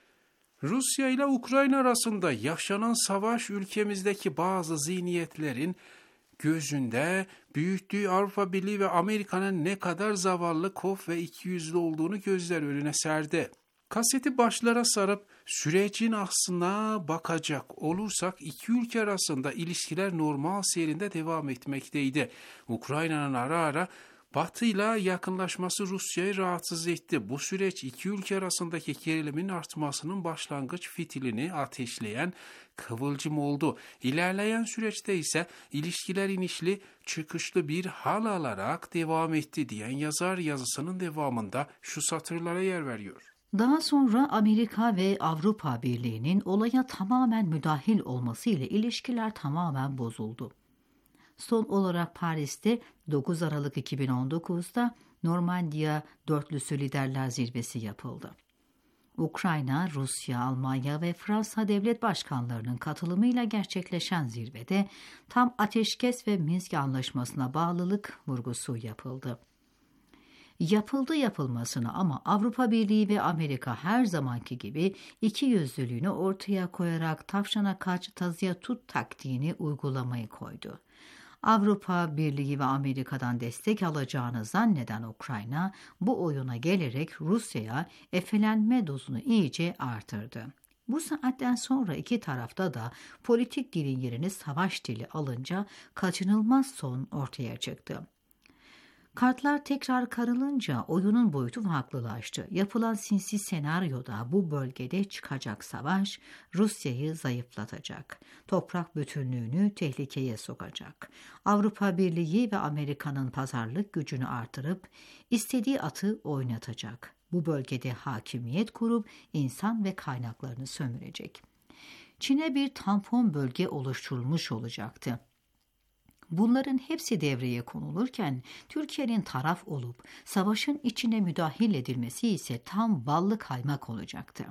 Rusya ile Ukrayna arasında yaşanan savaş ülkemizdeki bazı zihniyetlerin gözünde büyüttüğü Avrupa Birliği ve Amerika'nın ne kadar zavallı, kof ve ikiyüzlü olduğunu gözler önüne serdi. Kaseti başlara sarıp sürecin aslına bakacak olursak iki ülke arasında ilişkiler normal seyrinde devam etmekteydi. Ukrayna'nın ara ara Batı'yla yakınlaşması Rusya'yı rahatsız etti. Bu süreç iki ülke arasındaki gerilimin artmasının başlangıç fitilini ateşleyen kıvılcım oldu. İlerleyen süreçte ise ilişkiler inişli çıkışlı bir hal alarak devam etti diyen yazar yazısının devamında şu satırlara yer veriyor. Daha sonra Amerika ve Avrupa Birliği'nin olaya tamamen müdahil olması ile ilişkiler tamamen bozuldu. Son olarak Paris'te dokuz Aralık iki bin on dokuzda Normandiya Dörtlüsü Liderler Zirvesi yapıldı. Ukrayna, Rusya, Almanya ve Fransa devlet başkanlarının katılımıyla gerçekleşen zirvede tam ateşkes ve Minsk Anlaşması'na bağlılık vurgusu yapıldı. Yapıldı yapılmasına ama Avrupa Birliği ve Amerika her zamanki gibi ikiyüzlülüğünü ortaya koyarak tavşana kaç tazıya tut taktiğini uygulamayı koydu. Avrupa Birliği ve Amerika'dan destek alacağını zanneden Ukrayna bu oyuna gelerek Rusya'ya efelenme dozunu iyice artırdı. Bu saatten sonra iki tarafta da politik dilin yerini savaş dili alınca kaçınılmaz son ortaya çıktı. Kartlar tekrar karılınca oyunun boyutu farklılaştı. Yapılan sinsi senaryoda bu bölgede çıkacak savaş Rusya'yı zayıflatacak. Toprak bütünlüğünü tehlikeye sokacak. Avrupa Birliği ve Amerika'nın pazarlık gücünü artırıp istediği atı oynatacak. Bu bölgede hakimiyet kurup insan ve kaynaklarını sömürecek. Çin'e bir tampon bölge oluşturulmuş olacaktı. Bunların hepsi devreye konulurken Türkiye'nin taraf olup savaşın içine müdahil edilmesi ise tam ballı kaymak olacaktı.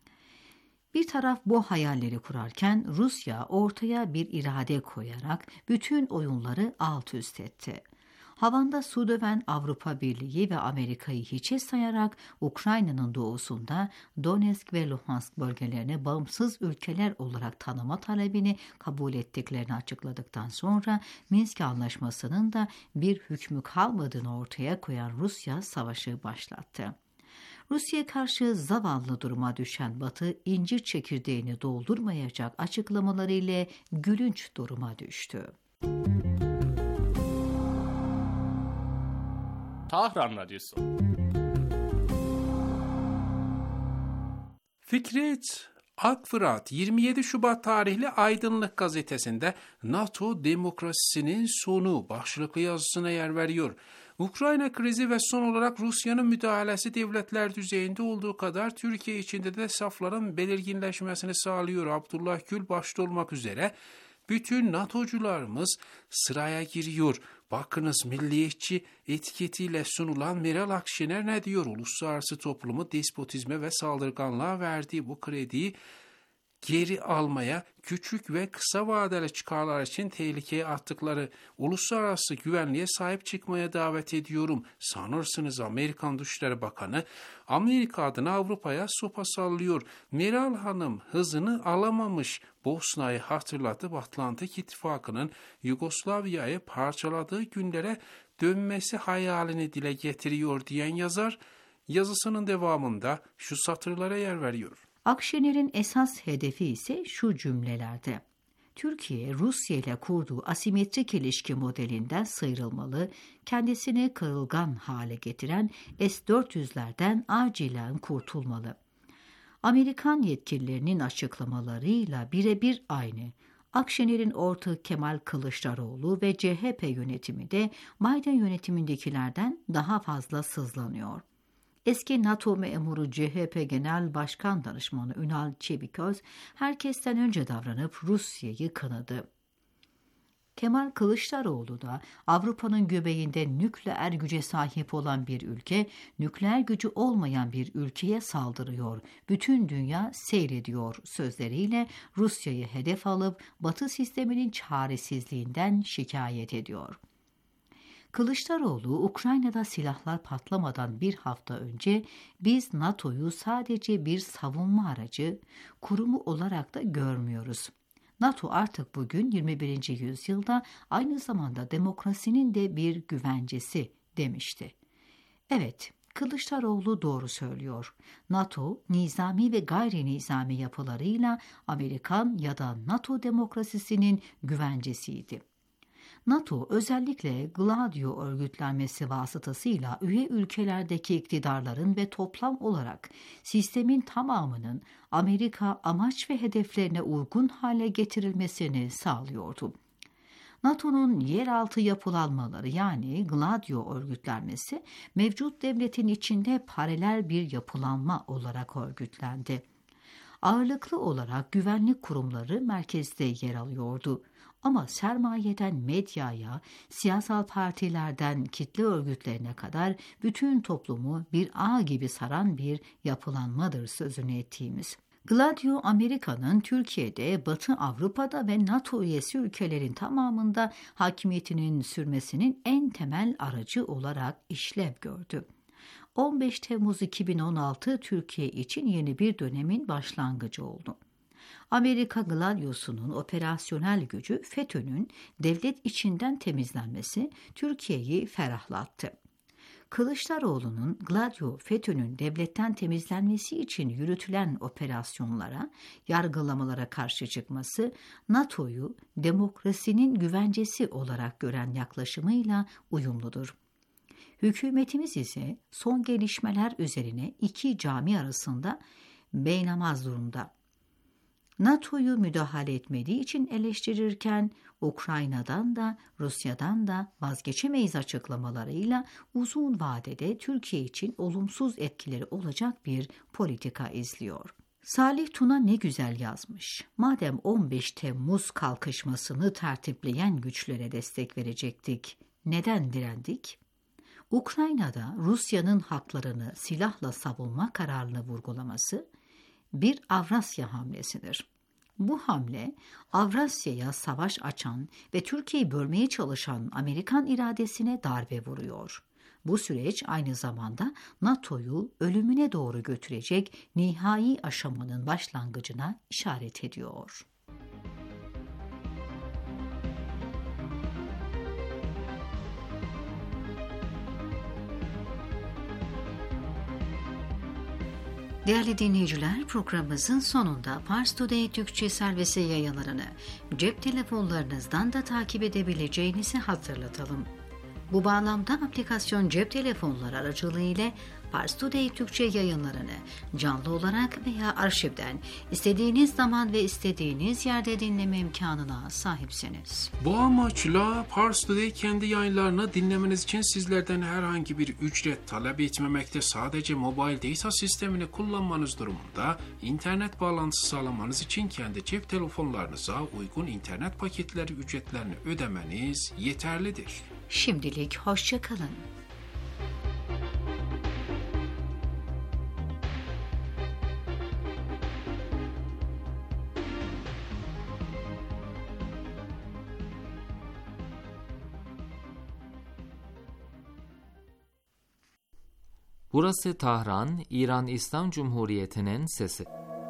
Bir taraf bu hayalleri kurarken Rusya ortaya bir irade koyarak bütün oyunları alt üst etti. Havanda su döven Avrupa Birliği ve Amerika'yı hiçe sayarak Ukrayna'nın doğusunda Donetsk ve Luhansk bölgelerini bağımsız ülkeler olarak tanıma talebini kabul ettiklerini açıkladıktan sonra Minsk Anlaşması'nın da bir hükmü kalmadığını ortaya koyan Rusya savaşı başlattı. Rusya'ya karşı zavallı duruma düşen Batı incir çekirdeğini doldurmayacak açıklamalarıyla gülünç duruma düştü. Tahran Radyosu. Fikret Akfırat yirmi yedi Şubat tarihli Aydınlık gazetesinde NATO demokrasisinin sonu başlıklı yazısına yer veriyor. Ukrayna krizi ve son olarak Rusya'nın müdahalesi devletler düzeyinde olduğu kadar Türkiye içinde de safların belirginleşmesini sağlıyor. Abdullah Gül başta olmak üzere bütün NATO'cularımız sıraya giriyor. Bakınız milliyetçi etiketiyle sunulan Meral Akşener ne diyor? Uluslararası toplumu despotizme ve saldırganlığa verdiği bu krediyi geri almaya, küçük ve kısa vadeli çıkarlar için tehlikeye attıkları uluslararası güvenliğe sahip çıkmaya davet ediyorum. Sanırsınız Amerikan Dışişleri Bakanı Amerika adına Avrupa'ya sopa sallıyor. Meral Hanım hızını alamamış. Bosna'yı hatırlatıp Atlantik İttifakı'nın Yugoslavya'yı parçaladığı günlere dönmesi hayalini dile getiriyor diyen yazar, yazısının devamında şu satırlara yer veriyor. Akşener'in esas hedefi ise şu cümlelerde. Türkiye, Rusya ile kurduğu asimetrik ilişki modelinden sıyrılmalı, kendisini kırılgan hale getiren S dört yüzlerden acilen kurtulmalı. Amerikan yetkililerinin açıklamalarıyla birebir aynı. Akşener'in ortağı Kemal Kılıçdaroğlu ve C H P yönetimi de Biden yönetimindekilerden daha fazla sızlanıyor. Eski NATO memuru C H P Genel Başkan Danışmanı Ünal Çeviköz, herkesten önce davranıp Rusya'yı kınadı. Kemal Kılıçdaroğlu da Avrupa'nın göbeğinde nükleer güce sahip olan bir ülke, nükleer gücü olmayan bir ülkeye saldırıyor, bütün dünya seyrediyor sözleriyle Rusya'yı hedef alıp Batı sisteminin çaresizliğinden şikayet ediyor. Kılıçdaroğlu, Ukrayna'da silahlar patlamadan bir hafta önce biz NATO'yu sadece bir savunma aracı, kurumu olarak da görmüyoruz. NATO artık bugün yirmi birinci yüzyılda aynı zamanda demokrasinin de bir güvencesi demişti. Evet, Kılıçdaroğlu doğru söylüyor. NATO, nizami ve gayri nizami yapılarıyla Amerikan ya da NATO demokrasisinin güvencesiydi. NATO özellikle Gladio örgütlenmesi vasıtasıyla üye ülkelerdeki iktidarların ve toplam olarak sistemin tamamının Amerika amaç ve hedeflerine uygun hale getirilmesini sağlıyordu. NATO'nun yeraltı yapılanmaları yani Gladio örgütlenmesi mevcut devletin içinde paralel bir yapılanma olarak örgütlendi. Ağırlıklı olarak güvenlik kurumları merkezde yer alıyordu. Ama sermayeden medyaya, siyasal partilerden kitle örgütlerine kadar bütün toplumu bir ağ gibi saran bir yapılanmadır sözünü ettiğimiz. Gladio, Amerika'nın Türkiye'de, Batı Avrupa'da ve NATO üyesi ülkelerin tamamında hakimiyetinin sürmesinin en temel aracı olarak işlev gördü. on beş Temmuz iki bin on altı Türkiye için yeni bir dönemin başlangıcı oldu. Amerika Gladiosu'nun operasyonel gücü FETÖ'nün devlet içinden temizlenmesi Türkiye'yi ferahlattı. Kılıçdaroğlu'nun Gladio FETÖ'nün devletten temizlenmesi için yürütülen operasyonlara, yargılamalara karşı çıkması, NATO'yu demokrasinin güvencesi olarak gören yaklaşımıyla uyumludur. Hükümetimiz ise son gelişmeler üzerine iki cami arasında beynamaz durumda. NATO'yu müdahale etmediği için eleştirirken Ukrayna'dan da Rusya'dan da vazgeçemeyiz açıklamalarıyla uzun vadede Türkiye için olumsuz etkileri olacak bir politika izliyor. Salih Tuna ne güzel yazmış. Madem on beş Temmuz kalkışmasını tertipleyen güçlere destek verecektik, neden direndik? Ukrayna'da Rusya'nın haklarını silahla savunma kararını vurgulaması bir Avrasya hamlesidir. Bu hamle, Avrasya'ya savaş açan ve Türkiye'yi bölmeye çalışan Amerikan iradesine darbe vuruyor. Bu süreç aynı zamanda NATO'yu ölümüne doğru götürecek nihai aşamanın başlangıcına işaret ediyor. Değerli dinleyiciler, programımızın sonunda Pars Today Türkçe servisi yayınlarını cep telefonlarınızdan da takip edebileceğinizi hatırlatalım. Bu bağlamda aplikasyon cep telefonları aracılığıyla Pars Today Türkçe yayınlarını canlı olarak veya arşivden istediğiniz zaman ve istediğiniz yerde dinleme imkanına sahipsiniz. Bu amaçla Pars Today kendi yayınlarını dinlemeniz için sizlerden herhangi bir ücret talep etmemekte, sadece mobile data sistemini kullanmanız durumunda internet bağlantısı sağlamanız için kendi cep telefonlarınıza uygun internet paketleri ücretlerini ödemeniz yeterlidir. Şimdilik hoşça kalın. Burası Tahran, İran İslam Cumhuriyeti'nin sesi.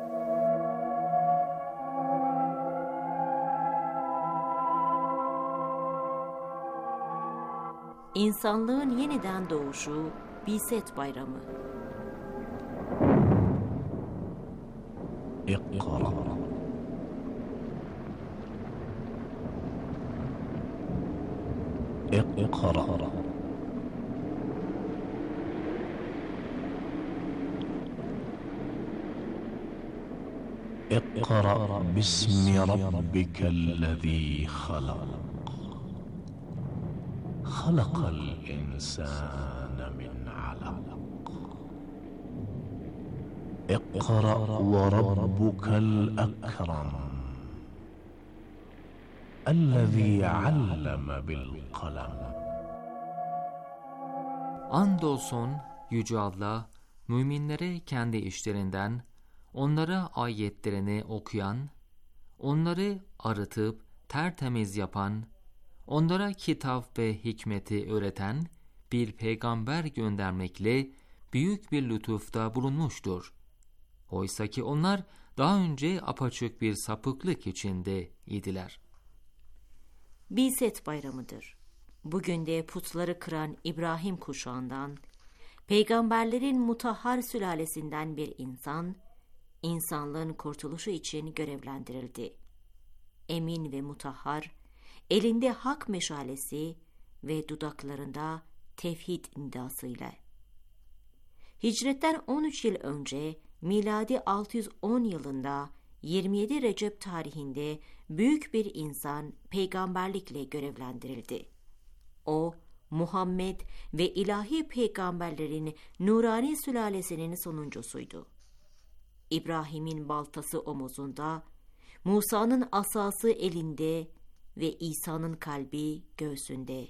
İnsanlığın yeniden doğuşu, Biset Bayramı. اقرأ اقرأ اقرأ باسم ربك الذي خلق خلق الإنسان من علق اقرأ وربك الأكرم الذي علم بالقلم. Andolsun Yüce Allah, müminlere kendi işlerinden, onlara ayetlerini okuyan, onları arıtıp tertemiz yapan, onlara kitap ve hikmeti öğreten bir peygamber göndermekle büyük bir lütufta bulunmuştur. Oysa ki onlar daha önce apaçık bir sapıklık içinde idiler. Biset Bayramı'dır. Bugün de putları kıran İbrahim kuşağından, peygamberlerin mutahhar sülalesinden bir insan, insanlığın kurtuluşu için görevlendirildi. Emin ve mutahhar, elinde hak meşalesi ve dudaklarında tevhid nidasıyla. Hicretten on üç yıl önce, miladi altı yüz on yılında, yirmi yedi Recep tarihinde büyük bir insan peygamberlikle görevlendirildi. O, Muhammed ve ilahi peygamberlerin nurani sülalesinin sonuncusuydu. İbrahim'in baltası omuzunda, Musa'nın asası elinde ve İsa'nın kalbi göğsünde.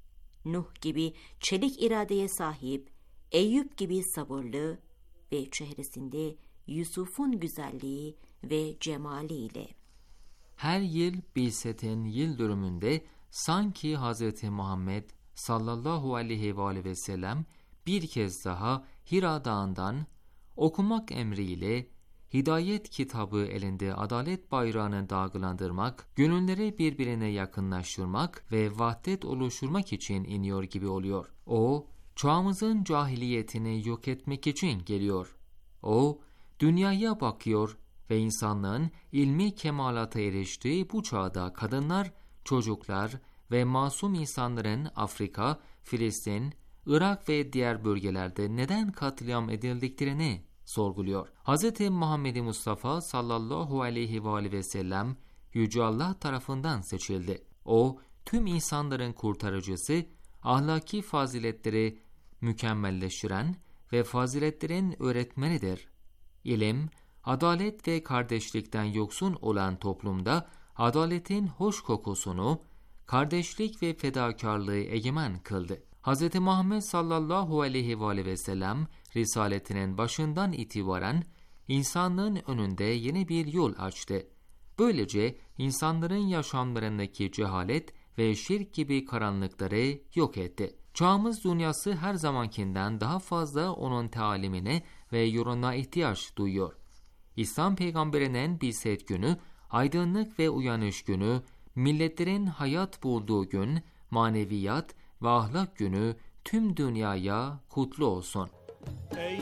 Nuh gibi çelik iradeye sahip, Eyüp gibi sabırlı ve çehresinde Yusuf'un güzelliği ve cemaliyle. Her yıl Biset'in yıl dönümünde sanki Hz. Muhammed sallallahu aleyhi ve aleyhi ve sellem bir kez daha Hira Dağı'ndan okumak emriyle hidayet kitabı elinde adalet bayrağını dalgalandırmak, gönülleri birbirine yakınlaştırmak ve vahdet oluşturmak için iniyor gibi oluyor. O, çağımızın cahiliyetini yok etmek için geliyor. O, dünyaya bakıyor ve insanlığın ilmi kemalata eriştiği bu çağda kadınlar, çocuklar ve masum insanların Afrika, Filistin, Irak ve diğer bölgelerde neden katliam edildiklerini sorguluyor. Hz. Muhammed Mustafa sallallahu aleyhi ve aleyhi ve sellem Yüce Allah tarafından seçildi. O, tüm insanların kurtarıcısı, ahlaki faziletleri mükemmelleştiren ve faziletlerin öğretmenidir. İlim, adalet ve kardeşlikten yoksun olan toplumda adaletin hoş kokusunu, kardeşlik ve fedakarlığı egemen kıldı. Hz. Muhammed sallallahu aleyhi ve aleyhi ve sellem risaletinin başından itibaren insanlığın önünde yeni bir yol açtı. Böylece insanların yaşamlarındaki cehalet ve şirk gibi karanlıkları yok etti. Çağımız dünyası her zamankinden daha fazla onun talimine ve yorumuna ihtiyaç duyuyor. İslam peygamberinin Biset günü, aydınlık ve uyanış günü, milletlerin hayat bulduğu gün, maneviyat ve ahlak günü tüm dünyaya kutlu olsun. Ey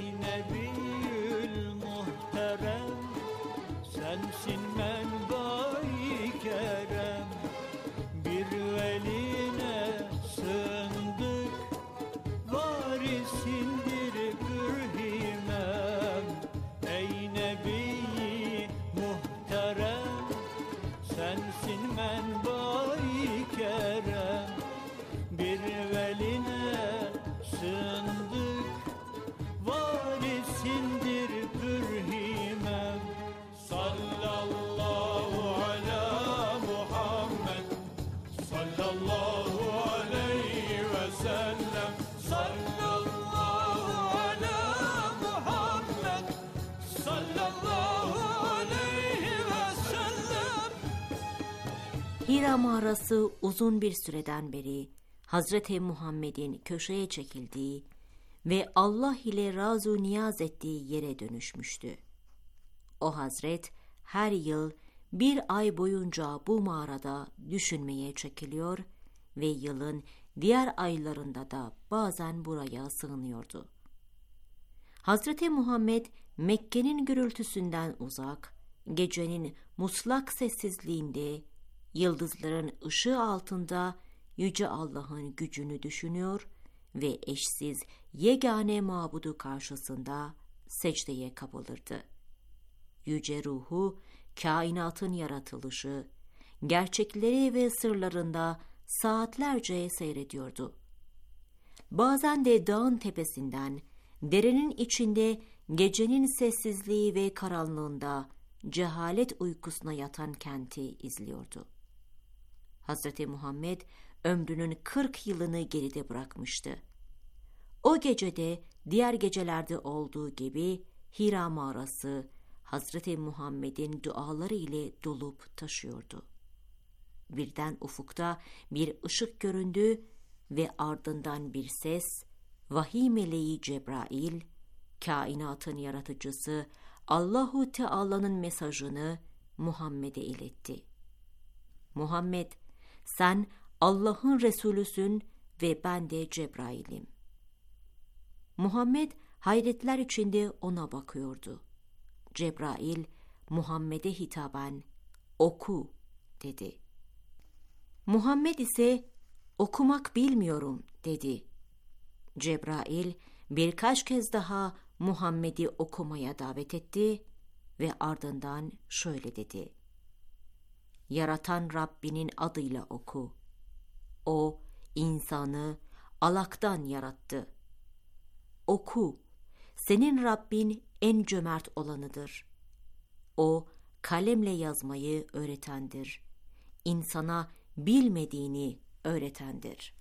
Nebiyül Muhterem, sensin menba-i kerem, bir veline sığındık, varisindir pürhimem. Ey Nebi Muhterem, sensin menba-i kerem, bir veline sığındık, varisindir pürhimem. Sallallahu ala Muhammed, sallallahu aleyhi ve sellem, sallallahu ala Muhammed, sallallahu aleyhi ve sellem. Hira mağarası uzun bir süreden beri Hazreti Muhammed'in köşeye çekildiği ve Allah ile razu niyaz ettiği yere dönüşmüştü. O hazret her yıl bir ay boyunca bu mağarada düşünmeye çekiliyor ve yılın diğer aylarında da bazen buraya sığınıyordu. Hazreti Muhammed Mekke'nin gürültüsünden uzak, gecenin mutlak sessizliğinde, yıldızların ışığı altında Yüce Allah'ın gücünü düşünüyor ve eşsiz yegane mabudu karşısında secdeye kapılırdı. Yüce ruhu, kainatın yaratılışı, gerçekleri ve sırlarında saatlerce seyrediyordu. Bazen de dağın tepesinden, derenin içinde, gecenin sessizliği ve karanlığında cehalet uykusuna yatan kenti izliyordu. Hazreti Muhammed ömrünün kırk yılını geride bırakmıştı. O gecede diğer gecelerde olduğu gibi Hira mağarası Hazreti Muhammed'in duaları ile dolup taşıyordu. Birden ufukta bir ışık göründü ve ardından bir ses, vahiy meleği Cebrail, kainatın yaratıcısı Allahu Teala'nın mesajını Muhammed'e iletti. Muhammed, sen Allah'ın Resulüsün ve ben de Cebrail'im. Muhammed hayretler içinde ona bakıyordu. Cebrail, Muhammed'e hitaben, oku dedi. Muhammed ise, okumak bilmiyorum dedi. Cebrail birkaç kez daha Muhammed'i okumaya davet etti ve ardından şöyle dedi. Yaratan Rabbinin adıyla oku. O, insanı alaktan yarattı. Oku, senin Rabbin en cömert olanıdır. O, kalemle yazmayı öğretendir. İnsana bilmediğini öğretendir.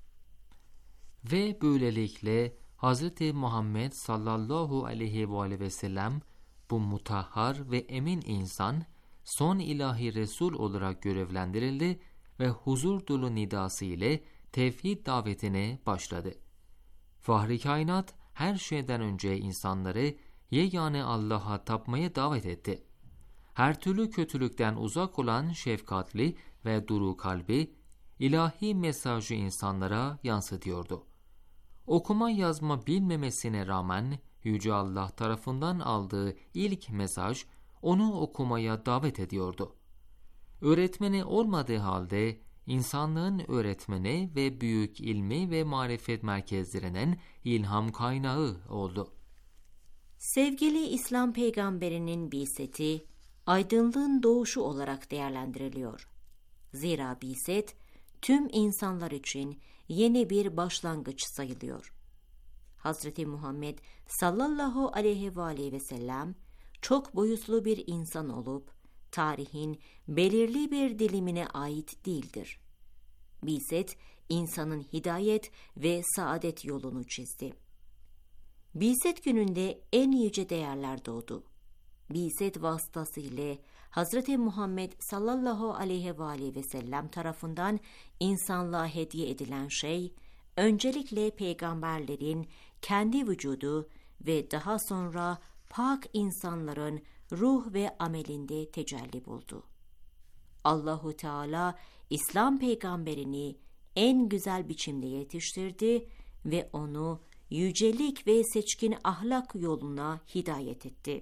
Ve böylelikle Hz. Muhammed sallallahu aleyhi ve aleyhi ve sellem bu mutahhar ve emin insan son ilahi Resul olarak görevlendirildi ve huzur dolu nidası ile tevhid davetine başladı. Fahri kainat her şeyden önce insanları yegane Allah'a tapmaya davet etti. Her türlü kötülükten uzak olan şefkatli ve duru kalbi ilahi mesajı insanlara yansıtıyordu. Okuma yazma bilmemesine rağmen Yüce Allah tarafından aldığı ilk mesaj onu okumaya davet ediyordu. Öğretmeni olmadığı halde insanlığın öğretmeni ve büyük ilmi ve marifet merkezlerinin ilham kaynağı oldu. Sevgili İslam peygamberinin biseti, aydınlığın doğuşu olarak değerlendiriliyor. Zira biset, tüm insanlar için yeni bir başlangıç sayılıyor. Hazreti Muhammed sallallahu aleyhi ve aleyhi ve sellem, çok boyutlu bir insan olup, tarihin belirli bir dilimine ait değildir. Biset, insanın hidayet ve saadet yolunu çizdi. Biset gününde en yüce değerler doğdu. Biset vasıtasıyla Hazreti Muhammed sallallahu aleyhi ve aleyhi ve sellem tarafından insanlığa hediye edilen şey, öncelikle peygamberlerin kendi vücudu ve daha sonra pak insanların ruh ve amelinde tecelli buldu. Allahu Teala İslam peygamberini en güzel biçimde yetiştirdi ve onu yücelik ve seçkin ahlak yoluna hidayet etti.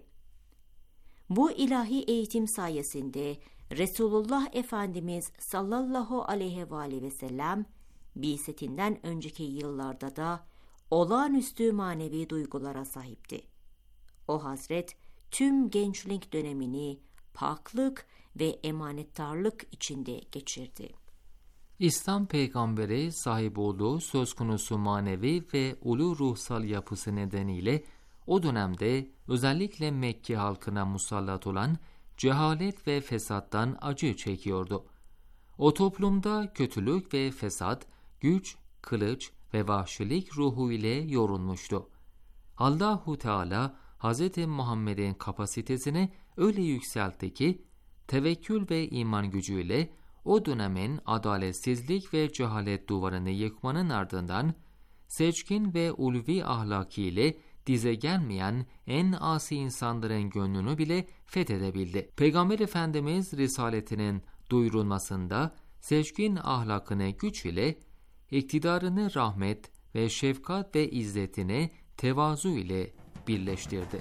Bu ilahi eğitim sayesinde Resulullah Efendimiz sallallahu aleyhi ve aleyhi ve sellem bi'setinden önceki yıllarda da olağanüstü manevi duygulara sahipti. O hazret tüm gençlik dönemini paklık ve emanettarlık içinde geçirdi. İslam peygamberi sahip olduğu söz konusu manevi ve ulu ruhsal yapısı nedeniyle o dönemde özellikle Mekke halkına musallat olan cehalet ve fesattan acı çekiyordu. O toplumda kötülük ve fesat, güç, kılıç ve vahşilik ruhu ile yorulmuştu. Allahu Teala Hz. Muhammed'in kapasitesini öyle yükseltti ki tevekkül ve iman gücüyle o dönemin adaletsizlik ve cehalet duvarını yıkmanın ardından seçkin ve ulvi ahlakiyle dize gelmeyen en asi insanların gönlünü bile fethedebildi. Peygamber Efendimiz risaletinin duyurulmasında seçkin ahlakını güç ile, iktidarını rahmet ve şefkat ve izzetini tevazu ile birleştirdi.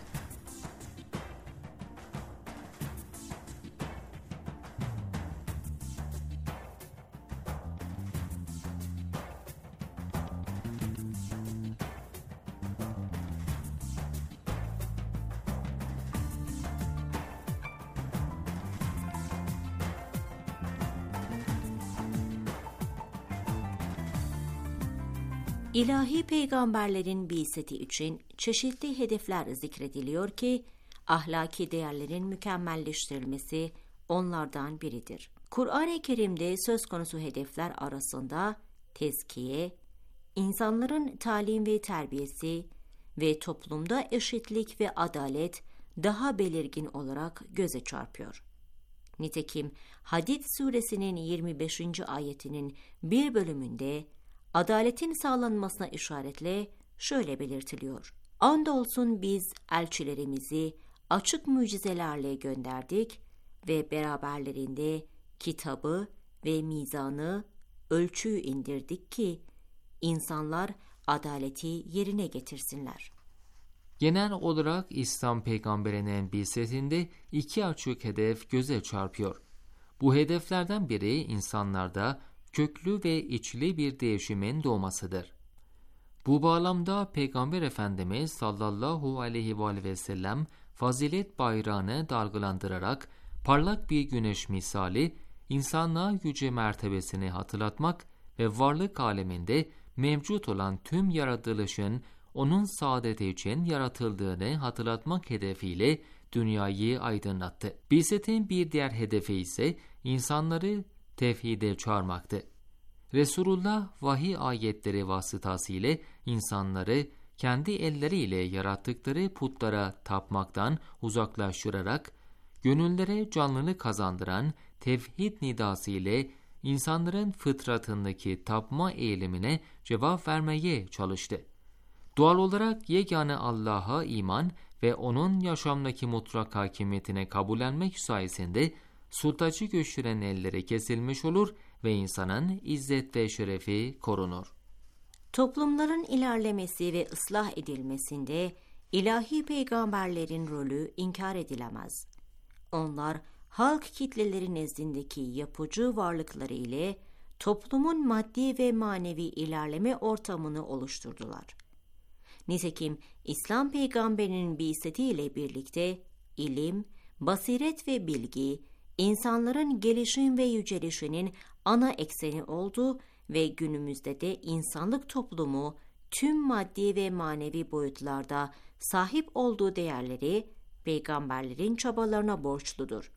İlahi peygamberlerin bi'seti için çeşitli hedefler zikrediliyor ki, ahlaki değerlerin mükemmelleştirilmesi onlardan biridir. Kur'an-ı Kerim'de söz konusu hedefler arasında tezkiye, insanların talim ve terbiyesi ve toplumda eşitlik ve adalet daha belirgin olarak göze çarpıyor. Nitekim Hadid suresinin yirmi beşinci ayetinin bir bölümünde adaletin sağlanmasına işaretle şöyle belirtiliyor: Andolsun biz elçilerimizi açık mucizelerle gönderdik ve beraberlerinde kitabı ve mizanı, ölçüyü indirdik ki insanlar adaleti yerine getirsinler. Genel olarak İslam peygamberinin bi'setinde iki açık hedef göze çarpıyor. Bu hedeflerden biri insanlarda köklü ve içli bir değişimin doğmasıdır. Bu bağlamda Peygamber Efendimiz sallallahu aleyhi ve sellem fazilet bayrağını dalgalandırarak parlak bir güneş misali insanlığa yüce mertebesini hatırlatmak ve varlık aleminde mevcut olan tüm yaratılışın onun saadeti için yaratıldığını hatırlatmak hedefiyle dünyayı aydınlattı. Bi'setin bir diğer hedefi ise insanları tevhide çağırmaktı. Resulullah vahiy ayetleri vasıtasıyla insanları kendi elleriyle yarattıkları putlara tapmaktan uzaklaştırarak gönüllere canlılık kazandıran tevhid nidası ile insanların fıtratındaki tapma eğilimine cevap vermeye çalıştı. Doğal olarak yegane Allah'a iman ve onun yaşamdaki mutlak hakimiyetine kabullenmek sayesinde sultacı göçüren elleri kesilmiş olur ve insanın izzet ve şerefi korunur. Toplumların ilerlemesi ve ıslah edilmesinde ilahi peygamberlerin rolü inkar edilemez. Onlar halk kitleleri nezdindeki yapıcı varlıkları ile toplumun maddi ve manevi ilerleme ortamını oluşturdular. Nitekim İslam peygamberinin bi'setiyle birlikte ilim, basiret ve bilgi, insanların gelişim ve yücelişinin ana ekseni oldu ve günümüzde de insanlık toplumu tüm maddi ve manevi boyutlarda sahip olduğu değerleri peygamberlerin çabalarına borçludur.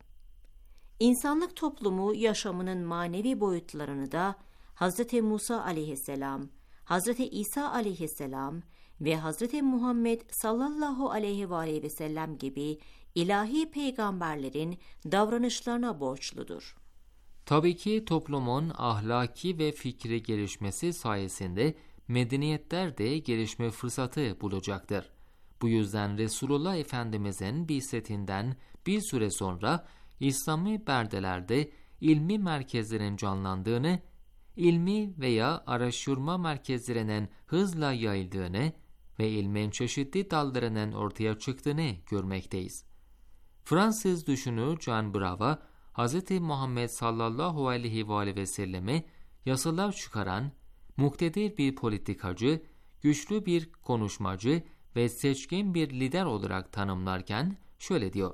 İnsanlık toplumu yaşamının manevi boyutlarını da Hz. Musa aleyhisselam, Hz. İsa aleyhisselam ve Hz. Muhammed sallallahu aleyhi ve sellem gibi ilahi peygamberlerin davranışlarına borçludur. Tabii ki toplumun ahlaki ve fikri gelişmesi sayesinde medeniyetler de gelişme fırsatı bulacaktır. Bu yüzden Resulullah Efendimizin bi'setinden bir süre sonra İslami beldelerde ilmi merkezlerin canlandığını, ilmi veya araştırma merkezlerinin hızla yayıldığını ve ilmin çeşitli dallarının ortaya çıktığını görmekteyiz. Fransız düşünür Jean Bravo, Hz. Muhammed sallallahu aleyhi ve sellemi yasalar çıkaran, muktedir bir politikacı, güçlü bir konuşmacı ve seçkin bir lider olarak tanımlarken şöyle diyor: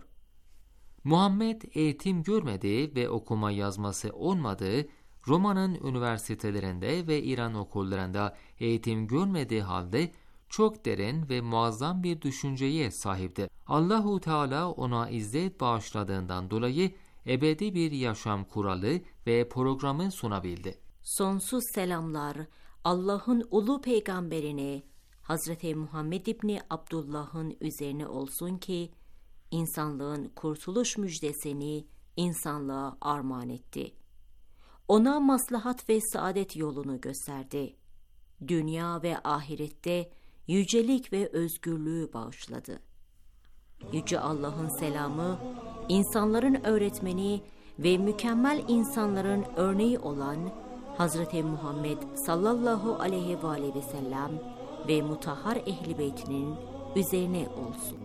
Muhammed eğitim görmediği ve okuma yazması olmadığı, Roma'nın üniversitelerinde ve İran okullarında eğitim görmediği halde çok derin ve muazzam bir düşünceye sahiptir. Allahu Teala ona izzet bağışladığından dolayı ebedi bir yaşam kuralı ve programı sunabildi. Sonsuz selamlar Allah'ın ulu peygamberine Hazreti Muhammed İbni Abdullah'ın üzerine olsun ki insanlığın kurtuluş müjdesini insanlığa armağan etti. Ona maslahat ve saadet yolunu gösterdi. dünya ve ahirette yücelik ve özgürlüğü bağışladı. Yüce Allah'ın selamı, insanların öğretmeni ve mükemmel insanların örneği olan Hazreti Muhammed sallallahu aleyhi ve aleyhi ve sellem ve mutahhar ehli beytinin üzerine olsun.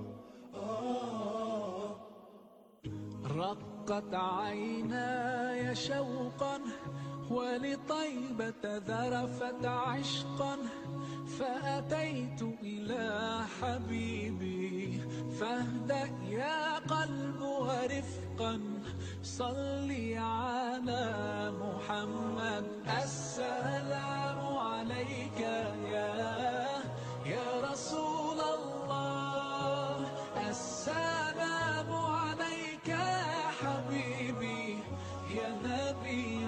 رقت عيناي شوقا ولطيبة ذرفت عشقا فأتيت إلى حبيبي فاهدأ يا قلب ورفقا صلي على محمد السلام عليك يا يا رسول الله السلام عليك يا حبيبي يا نبي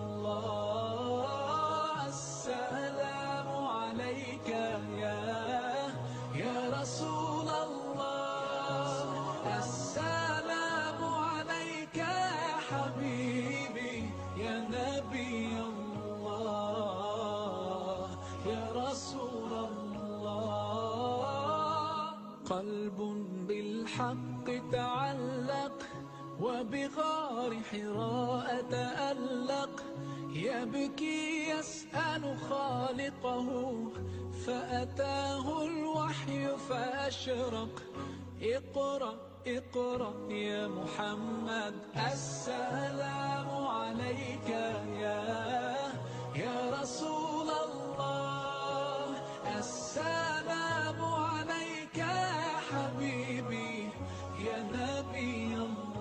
الله السلام عليك يا يا رسول الله السلام عليك يا حبيبي يا نبي الله يا رسول الله قلب بالحق تعلق وبغار حراء تألق يبكي يسأل خالقه فأتاه الوحي فأشرق اقرأ اقرأ يا محمد السلام عليك يا يا رسول الله السلام عليك يا حبيبي يا نبي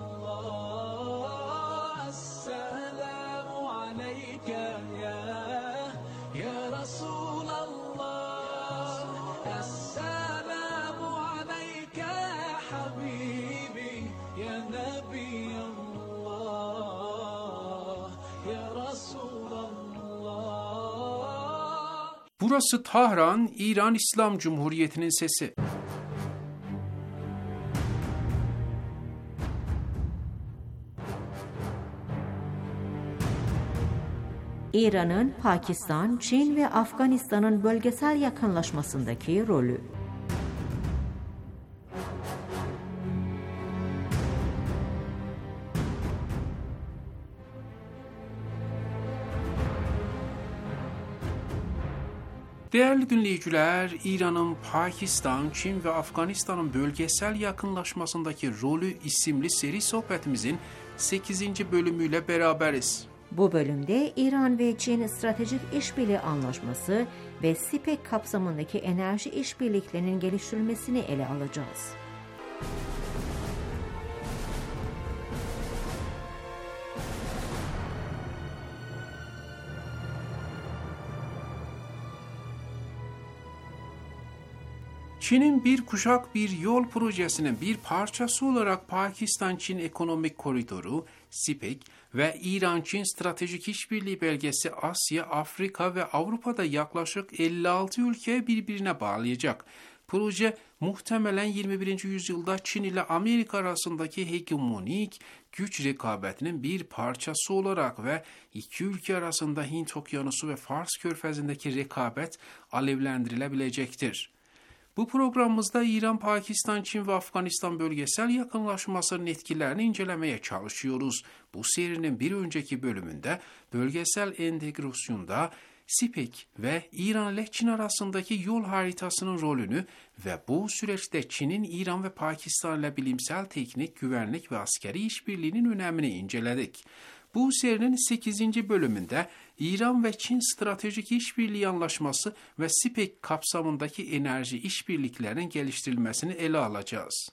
الله السلام عليك يا يا رسول الله السلام عليك يا حبيبي يا نبي الله يا رسول الله. Burası Tahran, İran İslam Cumhuriyeti'nin sesi. İran'ın Pakistan, Çin ve Afganistan'ın bölgesel yakınlaşmasındaki rolü. Değerli dinleyiciler, İran'ın Pakistan, Çin ve Afganistan'ın bölgesel yakınlaşmasındaki rolü isimli seri sohbetimizin sekizinci bölümüyle beraberiz. Bu bölümde İran ve Çin Stratejik İşbirliği Anlaşması ve SİPEC kapsamındaki enerji işbirliklerinin geliştirilmesini ele alacağız. Çin'in bir kuşak bir yol projesinin bir parçası olarak Pakistan-Çin Ekonomik Koridoru, SİPEC ve İran-Çin Stratejik İşbirliği Belgesi Asya, Afrika ve Avrupa'da yaklaşık elli altı ülkeye birbirine bağlayacak. Proje muhtemelen yirmi birinci yüzyılda Çin ile Amerika arasındaki hegemonik güç rekabetinin bir parçası olarak ve iki ülke arasında Hint Okyanusu ve Fars Körfezi'ndeki rekabet alevlendirilebilecektir. Bu programımızda İran, Pakistan, Çin ve Afganistan bölgesel yakınlaşmasının etkilerini incelemeye çalışıyoruz. Bu serinin bir önceki bölümünde bölgesel entegrasyonda SİPEC ve İran ile Çin arasındaki yol haritasının rolünü ve bu süreçte Çin'in İran ve Pakistan ile bilimsel, teknik, güvenlik ve askeri işbirliğinin önemini inceledik. Bu serinin sekizinci bölümünde İran ve Çin Stratejik İşbirliği Anlaşması ve SİPEC kapsamındaki enerji işbirliklerinin geliştirilmesini ele alacağız.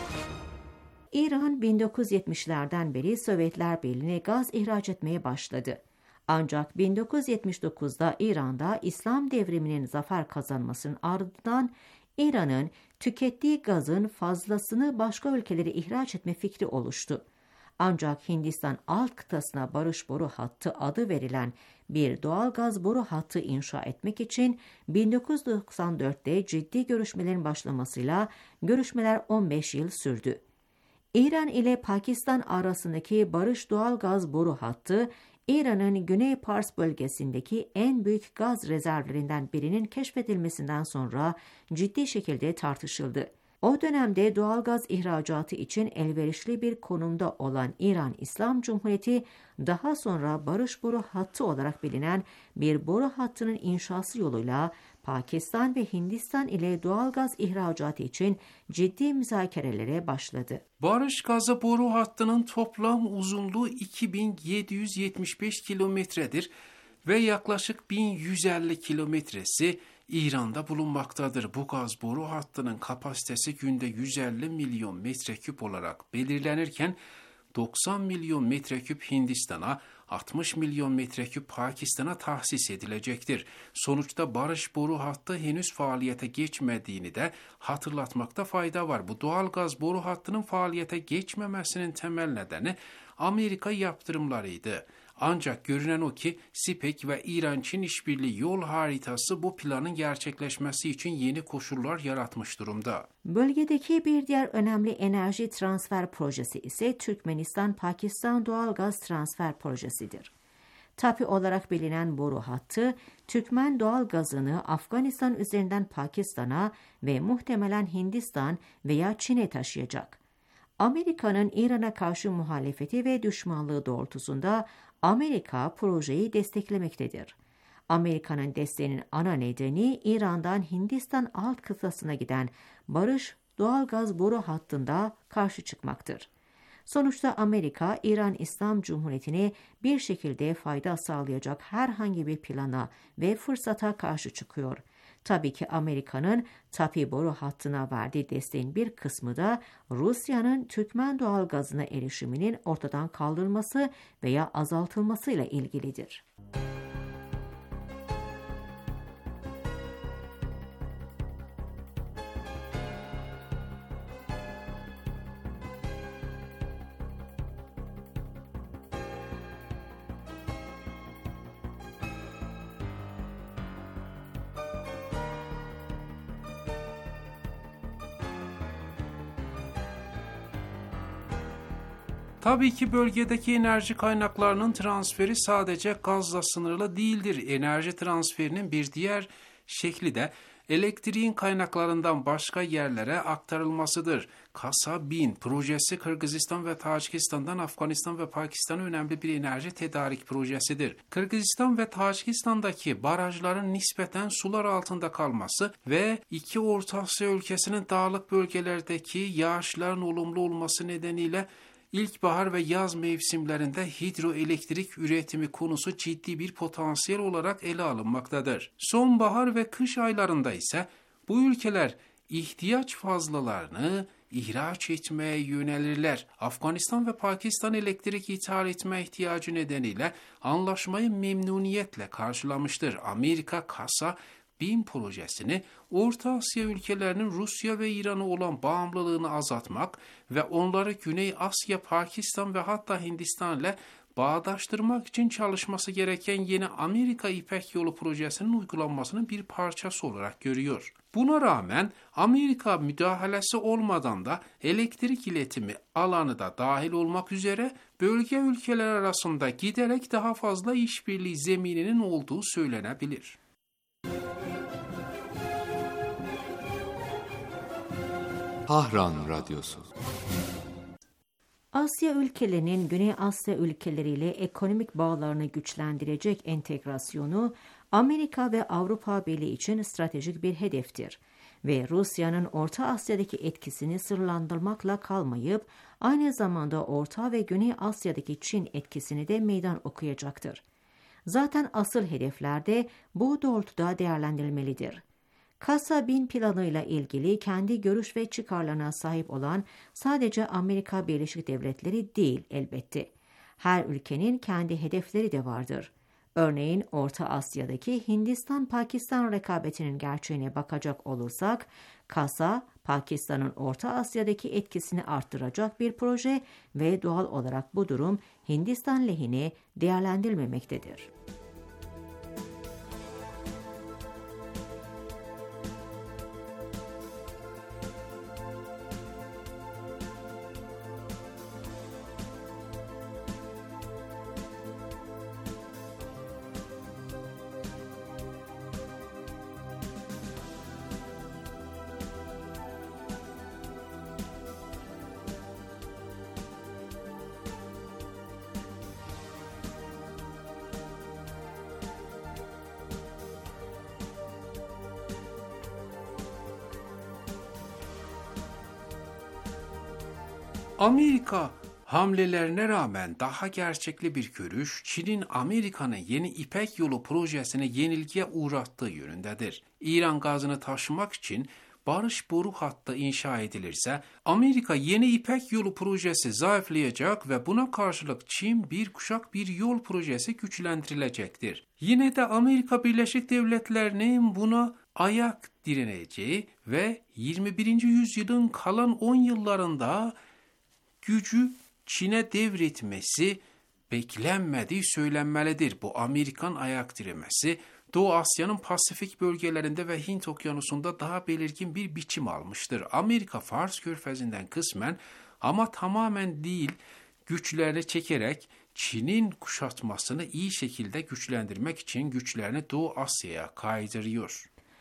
İran bin dokuz yüz yetmişlerden beri Sovyetler Birliği'ne gaz ihraç etmeye başladı. Ancak bin dokuz yüz yetmiş dokuzda İran'da İslam devriminin zafer kazanmasının ardından İran'ın tükettiği gazın fazlasını başka ülkelere ihraç etme fikri oluştu. Ancak Hindistan alt kıtasına barış boru hattı adı verilen bir doğal gaz boru hattı inşa etmek için bin dokuz yüz doksan dörtte ciddi görüşmelerin başlamasıyla görüşmeler on beş yıl sürdü. İran ile Pakistan arasındaki barış doğal gaz boru hattı, İran'ın Güney Pars bölgesindeki en büyük gaz rezervlerinden birinin keşfedilmesinden sonra ciddi şekilde tartışıldı. O dönemde doğal gaz ihracatı için elverişli bir konumda olan İran İslam Cumhuriyeti, daha sonra barış boru hattı olarak bilinen bir boru hattının inşası yoluyla Pakistan ve Hindistan ile doğal gaz ihracatı için ciddi müzakerelere başladı. Barış gazı boru hattının toplam uzunluğu iki bin yedi yüz yetmiş beş kilometredir ve yaklaşık bin yüz elli kilometresi İran'da bulunmaktadır. Bu gaz boru hattının kapasitesi günde yüz elli milyon metreküp olarak belirlenirken doksan milyon metreküp Hindistan'a, altmış milyon metreküp Pakistan'a tahsis edilecektir. Sonuçta barış boru hattı henüz faaliyete geçmediğini de hatırlatmakta fayda var. Bu doğal gaz boru hattının faaliyete geçmemesinin temel nedeni Amerika yaptırımlarıydı. Ancak görünen o ki SİPEC ve İran-Çin işbirliği yol haritası bu planın gerçekleşmesi için yeni koşullar yaratmış durumda. Bölgedeki bir diğer önemli enerji transfer projesi ise Türkmenistan-Pakistan doğal gaz transfer projesidir. TAPI olarak bilinen boru hattı, Türkmen doğal gazını Afganistan üzerinden Pakistan'a ve muhtemelen Hindistan veya Çin'e taşıyacak. Amerika'nın İran'a karşı muhalefeti ve düşmanlığı doğrultusunda Amerika projeyi desteklemektedir. Amerika'nın desteğinin ana nedeni İran'dan Hindistan alt kıtasına giden barış doğal gaz boru hattında karşı çıkmaktır. Sonuçta Amerika, İran İslam Cumhuriyeti'ne bir şekilde fayda sağlayacak herhangi bir plana ve fırsata karşı çıkıyor. Tabii ki Amerika'nın TAPI boru hattına verdiği desteğin bir kısmı da Rusya'nın Türkmen doğal gazına erişiminin ortadan kaldırılması veya azaltılmasıyla ilgilidir. Tabii ki bölgedeki enerji kaynaklarının transferi sadece gazla sınırlı değildir. Enerji transferinin bir diğer şekli de elektriğin kaynaklarından başka yerlere aktarılmasıdır. Kasa-bin projesi Kırgızistan ve Tacikistan'dan Afganistan ve Pakistan'a önemli bir enerji tedarik projesidir. Kırgızistan ve Tacikistan'daki barajların nispeten sular altında kalması ve iki Orta Asya ülkesinin dağlık bölgelerdeki yağışların olumlu olması nedeniyle İlkbahar ve yaz mevsimlerinde hidroelektrik üretimi konusu ciddi bir potansiyel olarak ele alınmaktadır. Sonbahar ve kış aylarında ise bu ülkeler ihtiyaç fazlalarını ihraç etmeye yönelirler. Afganistan ve Pakistan elektrik ithal etme ihtiyacı nedeniyle anlaşmayı memnuniyetle karşılamıştır. Amerika Kasa bin projesini Orta Asya ülkelerinin Rusya ve İran'a olan bağımlılığını azaltmak ve onları Güney Asya, Pakistan ve hatta Hindistan ile bağdaştırmak için çalışması gereken yeni Amerika İpek Yolu projesinin uygulanmasının bir parçası olarak görüyor. Buna rağmen Amerika müdahalesi olmadan da elektrik iletimi alanı da dahil olmak üzere bölge ülkeler arasında giderek daha fazla işbirliği zemininin olduğu söylenebilir. Tahran Radyosu. Asya ülkelerinin Güney Asya ülkeleriyle ekonomik bağlarını güçlendirecek entegrasyonu Amerika ve Avrupa Birliği için stratejik bir hedeftir ve Rusya'nın Orta Asya'daki etkisini sınırlandırmakla kalmayıp aynı zamanda Orta ve Güney Asya'daki Çin etkisini de meydan okuyacaktır. Zaten asıl hedefler de bu doğrultuda değerlendirilmelidir. Kasa-bin planıyla ilgili kendi görüş ve çıkarlarına sahip olan sadece Amerika Birleşik Devletleri değil elbette. Her ülkenin kendi hedefleri de vardır. Örneğin Orta Asya'daki Hindistan-Pakistan rekabetinin gerçeğine bakacak olursak, Kasa, Pakistan'ın Orta Asya'daki etkisini arttıracak bir proje ve doğal olarak bu durum Hindistan lehine değerlendirilmemektedir. Amerika hamlelerine rağmen daha gerçekli bir görüş, Çin'in Amerika'nın yeni İpek Yolu projesine yenilgiye uğrattığı yönündedir. İran gazını taşımak için barış boru hattı inşa edilirse, Amerika yeni İpek Yolu projesi zayıflayacak ve buna karşılık Çin bir kuşak bir yol projesi güçlendirilecektir. Yine de Amerika Birleşik Devletleri'nin buna ayak direneceği ve yirmi birinci yüzyılın kalan on yıllarında gücü Çin'e devretmesi beklenmediği söylenmelidir. Bu Amerikan ayak direnmesi Doğu Asya'nın Pasifik bölgelerinde ve Hint Okyanusu'nda daha belirgin bir biçim almıştır. Amerika Fars Körfezi'nden kısmen ama tamamen değil güçlerini çekerek Çin'in kuşatmasını iyi şekilde güçlendirmek için güçlerini Doğu Asya'ya kaydırıyor.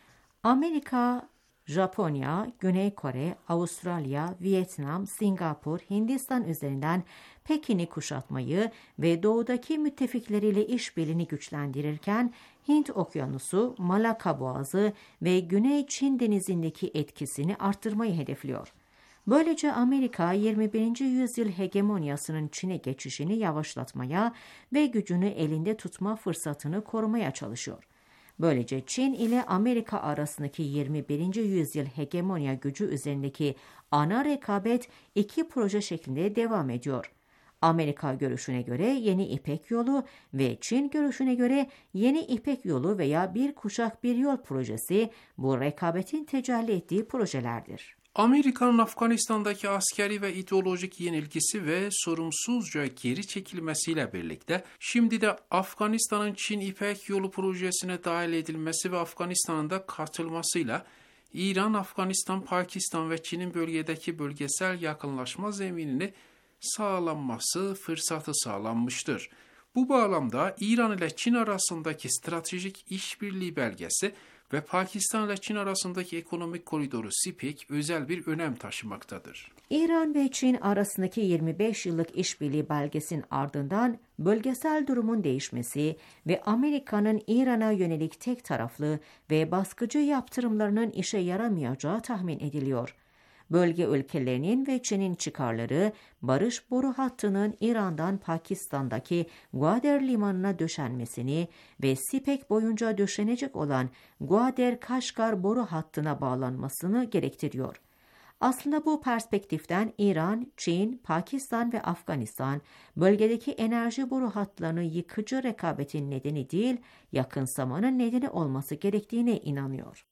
Amerika, Japonya, Güney Kore, Avustralya, Vietnam, Singapur, Hindistan üzerinden Pekin'i kuşatmayı ve doğudaki müttefikleriyle işbirliğini güçlendirirken Hint Okyanusu, Malaka Boğazı ve Güney Çin Denizi'ndeki etkisini arttırmayı hedefliyor. Böylece Amerika yirmi birinci yüzyıl hegemonyasının Çin'e geçişini yavaşlatmaya ve gücünü elinde tutma fırsatını korumaya çalışıyor. Böylece Çin ile Amerika arasındaki yirmi birinci yüzyıl hegemonya gücü üzerindeki ana rekabet iki proje şeklinde devam ediyor. Amerika görüşüne göre yeni İpek Yolu ve Çin görüşüne göre yeni İpek Yolu veya bir kuşak bir yol projesi bu rekabetin tecelli ettiği projelerdir. Amerika'nın Afganistan'daki askeri ve ideolojik yenilgisi ve sorumsuzca geri çekilmesiyle birlikte şimdi de Afganistan'ın Çin İpek Yolu projesine dahil edilmesi ve Afganistan'ın da katılmasıyla İran, Afganistan, Pakistan ve Çin'in bölgedeki bölgesel yakınlaşma zeminini sağlanması fırsatı sağlanmıştır. Bu bağlamda İran ile Çin arasındaki stratejik işbirliği belgesi ve Pakistan ile Çin arasındaki ekonomik koridoru SİPEC özel bir önem taşımaktadır. İran ve Çin arasındaki yirmi beş yıllık işbirliği belgesinin ardından bölgesel durumun değişmesi ve Amerika'nın İran'a yönelik tek taraflı ve baskıcı yaptırımlarının işe yaramayacağı tahmin ediliyor. Bölge ülkelerinin ve Çin'in çıkarları, barış boru hattının İran'dan Pakistan'daki Gwadar limanına döşenmesini ve SİPEC boyunca döşenecek olan Gwadar-Kaşgar boru hattına bağlanmasını gerektiriyor. Aslında bu perspektiften İran, Çin, Pakistan ve Afganistan bölgedeki enerji boru hatlarını yıkıcı rekabetin nedeni değil, yakınsamanın nedeni olması gerektiğine inanıyor.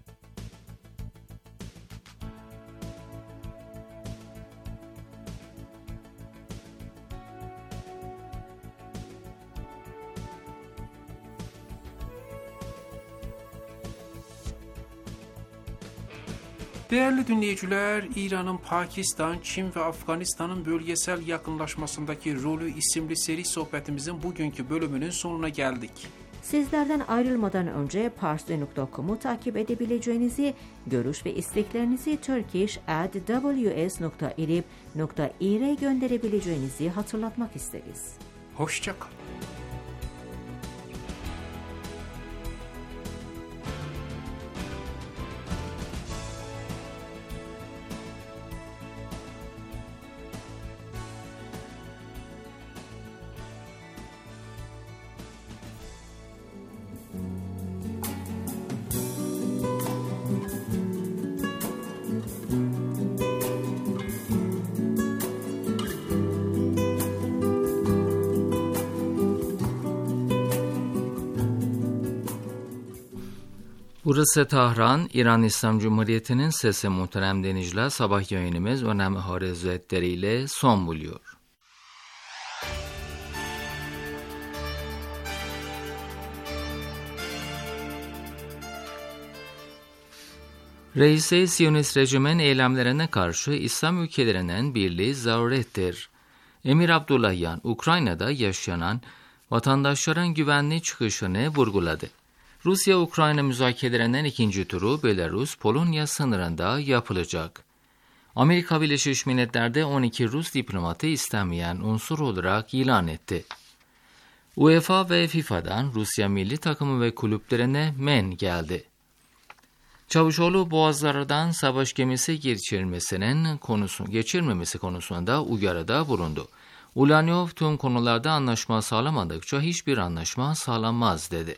Değerli dinleyiciler, İran'ın Pakistan, Çin ve Afganistan'ın bölgesel yakınlaşmasındaki rolü isimli seri sohbetimizin bugünkü bölümünün sonuna geldik. Sizlerden ayrılmadan önce parsley nokta com'u takip edebileceğinizi, görüş ve isteklerinizi turkish at w s nokta irib nokta ir'e gönderebileceğinizi hatırlatmak isteriz. Hoşça kalın. Burası Tahran, İran İslam Cumhuriyeti'nin sesi. Muhterem dinleyiciler, sabah yayınımız önemli hareketleriyle son buluyor. Reis-i Siyonist rejimin eylemlerine karşı İslam ülkelerinin birliği zarurettir. Emir Abdullahian, Ukrayna'da yaşayan vatandaşların güvenli çıkışını vurguladı. Rusya-Ukrayna müzakerelerinin ikinci turu Belarus-Polonya sınırında yapılacak. Amerika Birleşik Milletler'de on iki Rus diplomatı istenmeyen unsur olarak ilan etti. UEFA ve FIFA'dan Rusya milli takımı ve kulüplerine men geldi. Çavuşoğlu Boğazlar'dan savaş gemisi geçirmesinin konusu, geçirmemesi konusunda uyarıda bulundu. Ulanov tüm konularda anlaşma sağlamadıkça hiçbir anlaşma sağlanmaz dedi.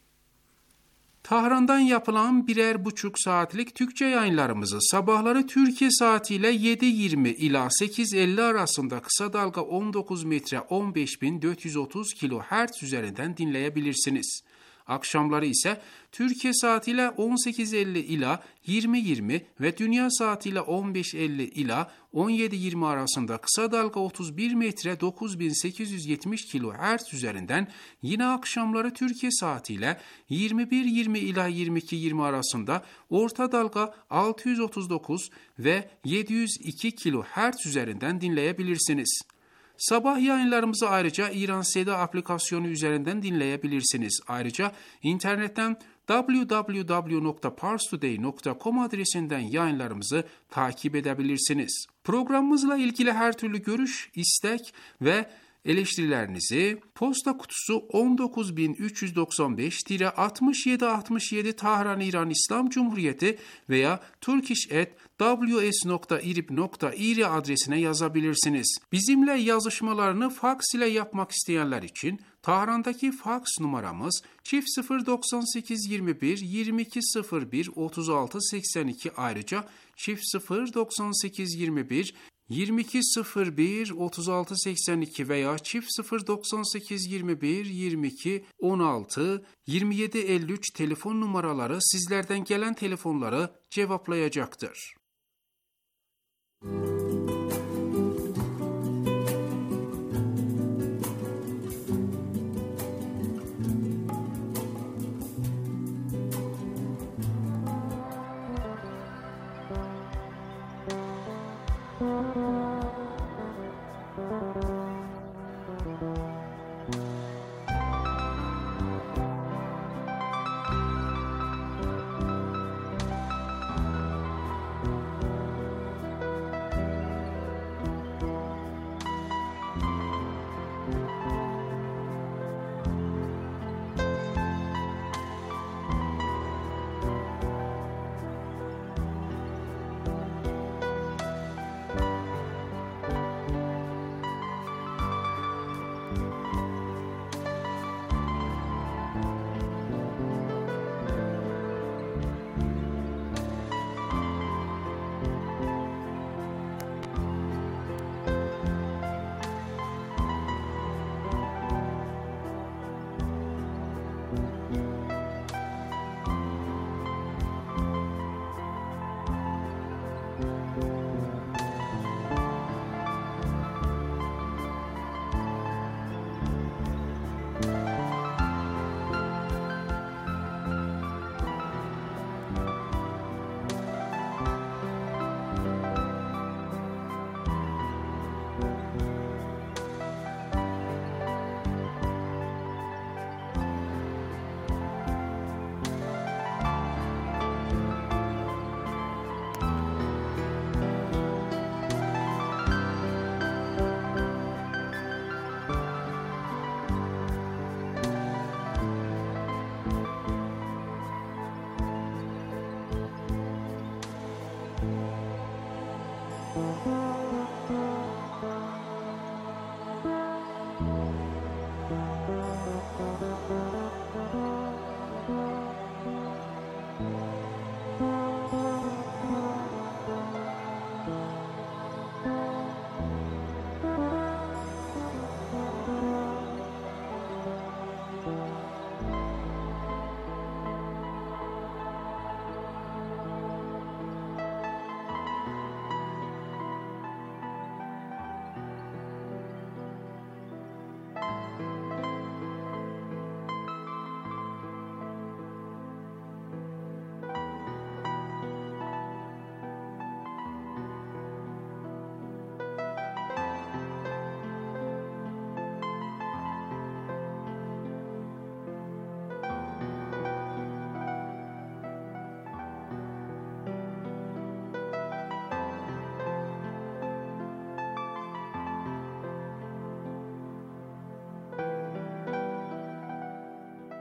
Tahran'dan yapılan birer buçuk saatlik Türkçe yayınlarımızı sabahları Türkiye saatiyle yedi yirmi ila sekiz elli arasında kısa dalga on dokuz metre on beş bin dört yüz otuz kilohertz üzerinden dinleyebilirsiniz. Akşamları ise Türkiye saatiyle on sekiz elli ila yirmi yirmi ve dünya saatiyle on beş elli ila on yedi yirmi arasında kısa dalga otuz bir metre dokuz bin sekiz yüz yetmiş kilohertz üzerinden, yine akşamları Türkiye saatiyle yirmi bir yirmi ila yirmi iki yirmi arasında orta dalga altı yüz otuz dokuz ve yedi yüz iki kilohertz üzerinden dinleyebilirsiniz. Sabah yayınlarımızı ayrıca İran Seda aplikasyonu üzerinden dinleyebilirsiniz. Ayrıca internetten double-u double-u double-u nokta parstoday nokta com adresinden yayınlarımızı takip edebilirsiniz. Programımızla ilgili her türlü görüş, istek ve eleştirilerinizi posta kutusu on dokuz bin üç yüz doksan beş altmış yedi altmış yedi Tahran İran İslam Cumhuriyeti veya turkish at w s nokta irib nokta ir adresine yazabilirsiniz. Bizimle yazışmalarını faks ile yapmak isteyenler için Tahran'daki faks numaramız çift sıfır doksan sekiz yirmi bir yirmi iki sıfır bir otuz altı seksen iki, ayrıca çift sıfır doksan sekiz yirmi bir yirmi iki sıfır bir otuz altı seksen iki veya çift sıfır doksan sekiz yirmi bir yirmi iki on altı yirmi yedi elli üç telefon numaraları sizlerden gelen telefonları cevaplayacaktır.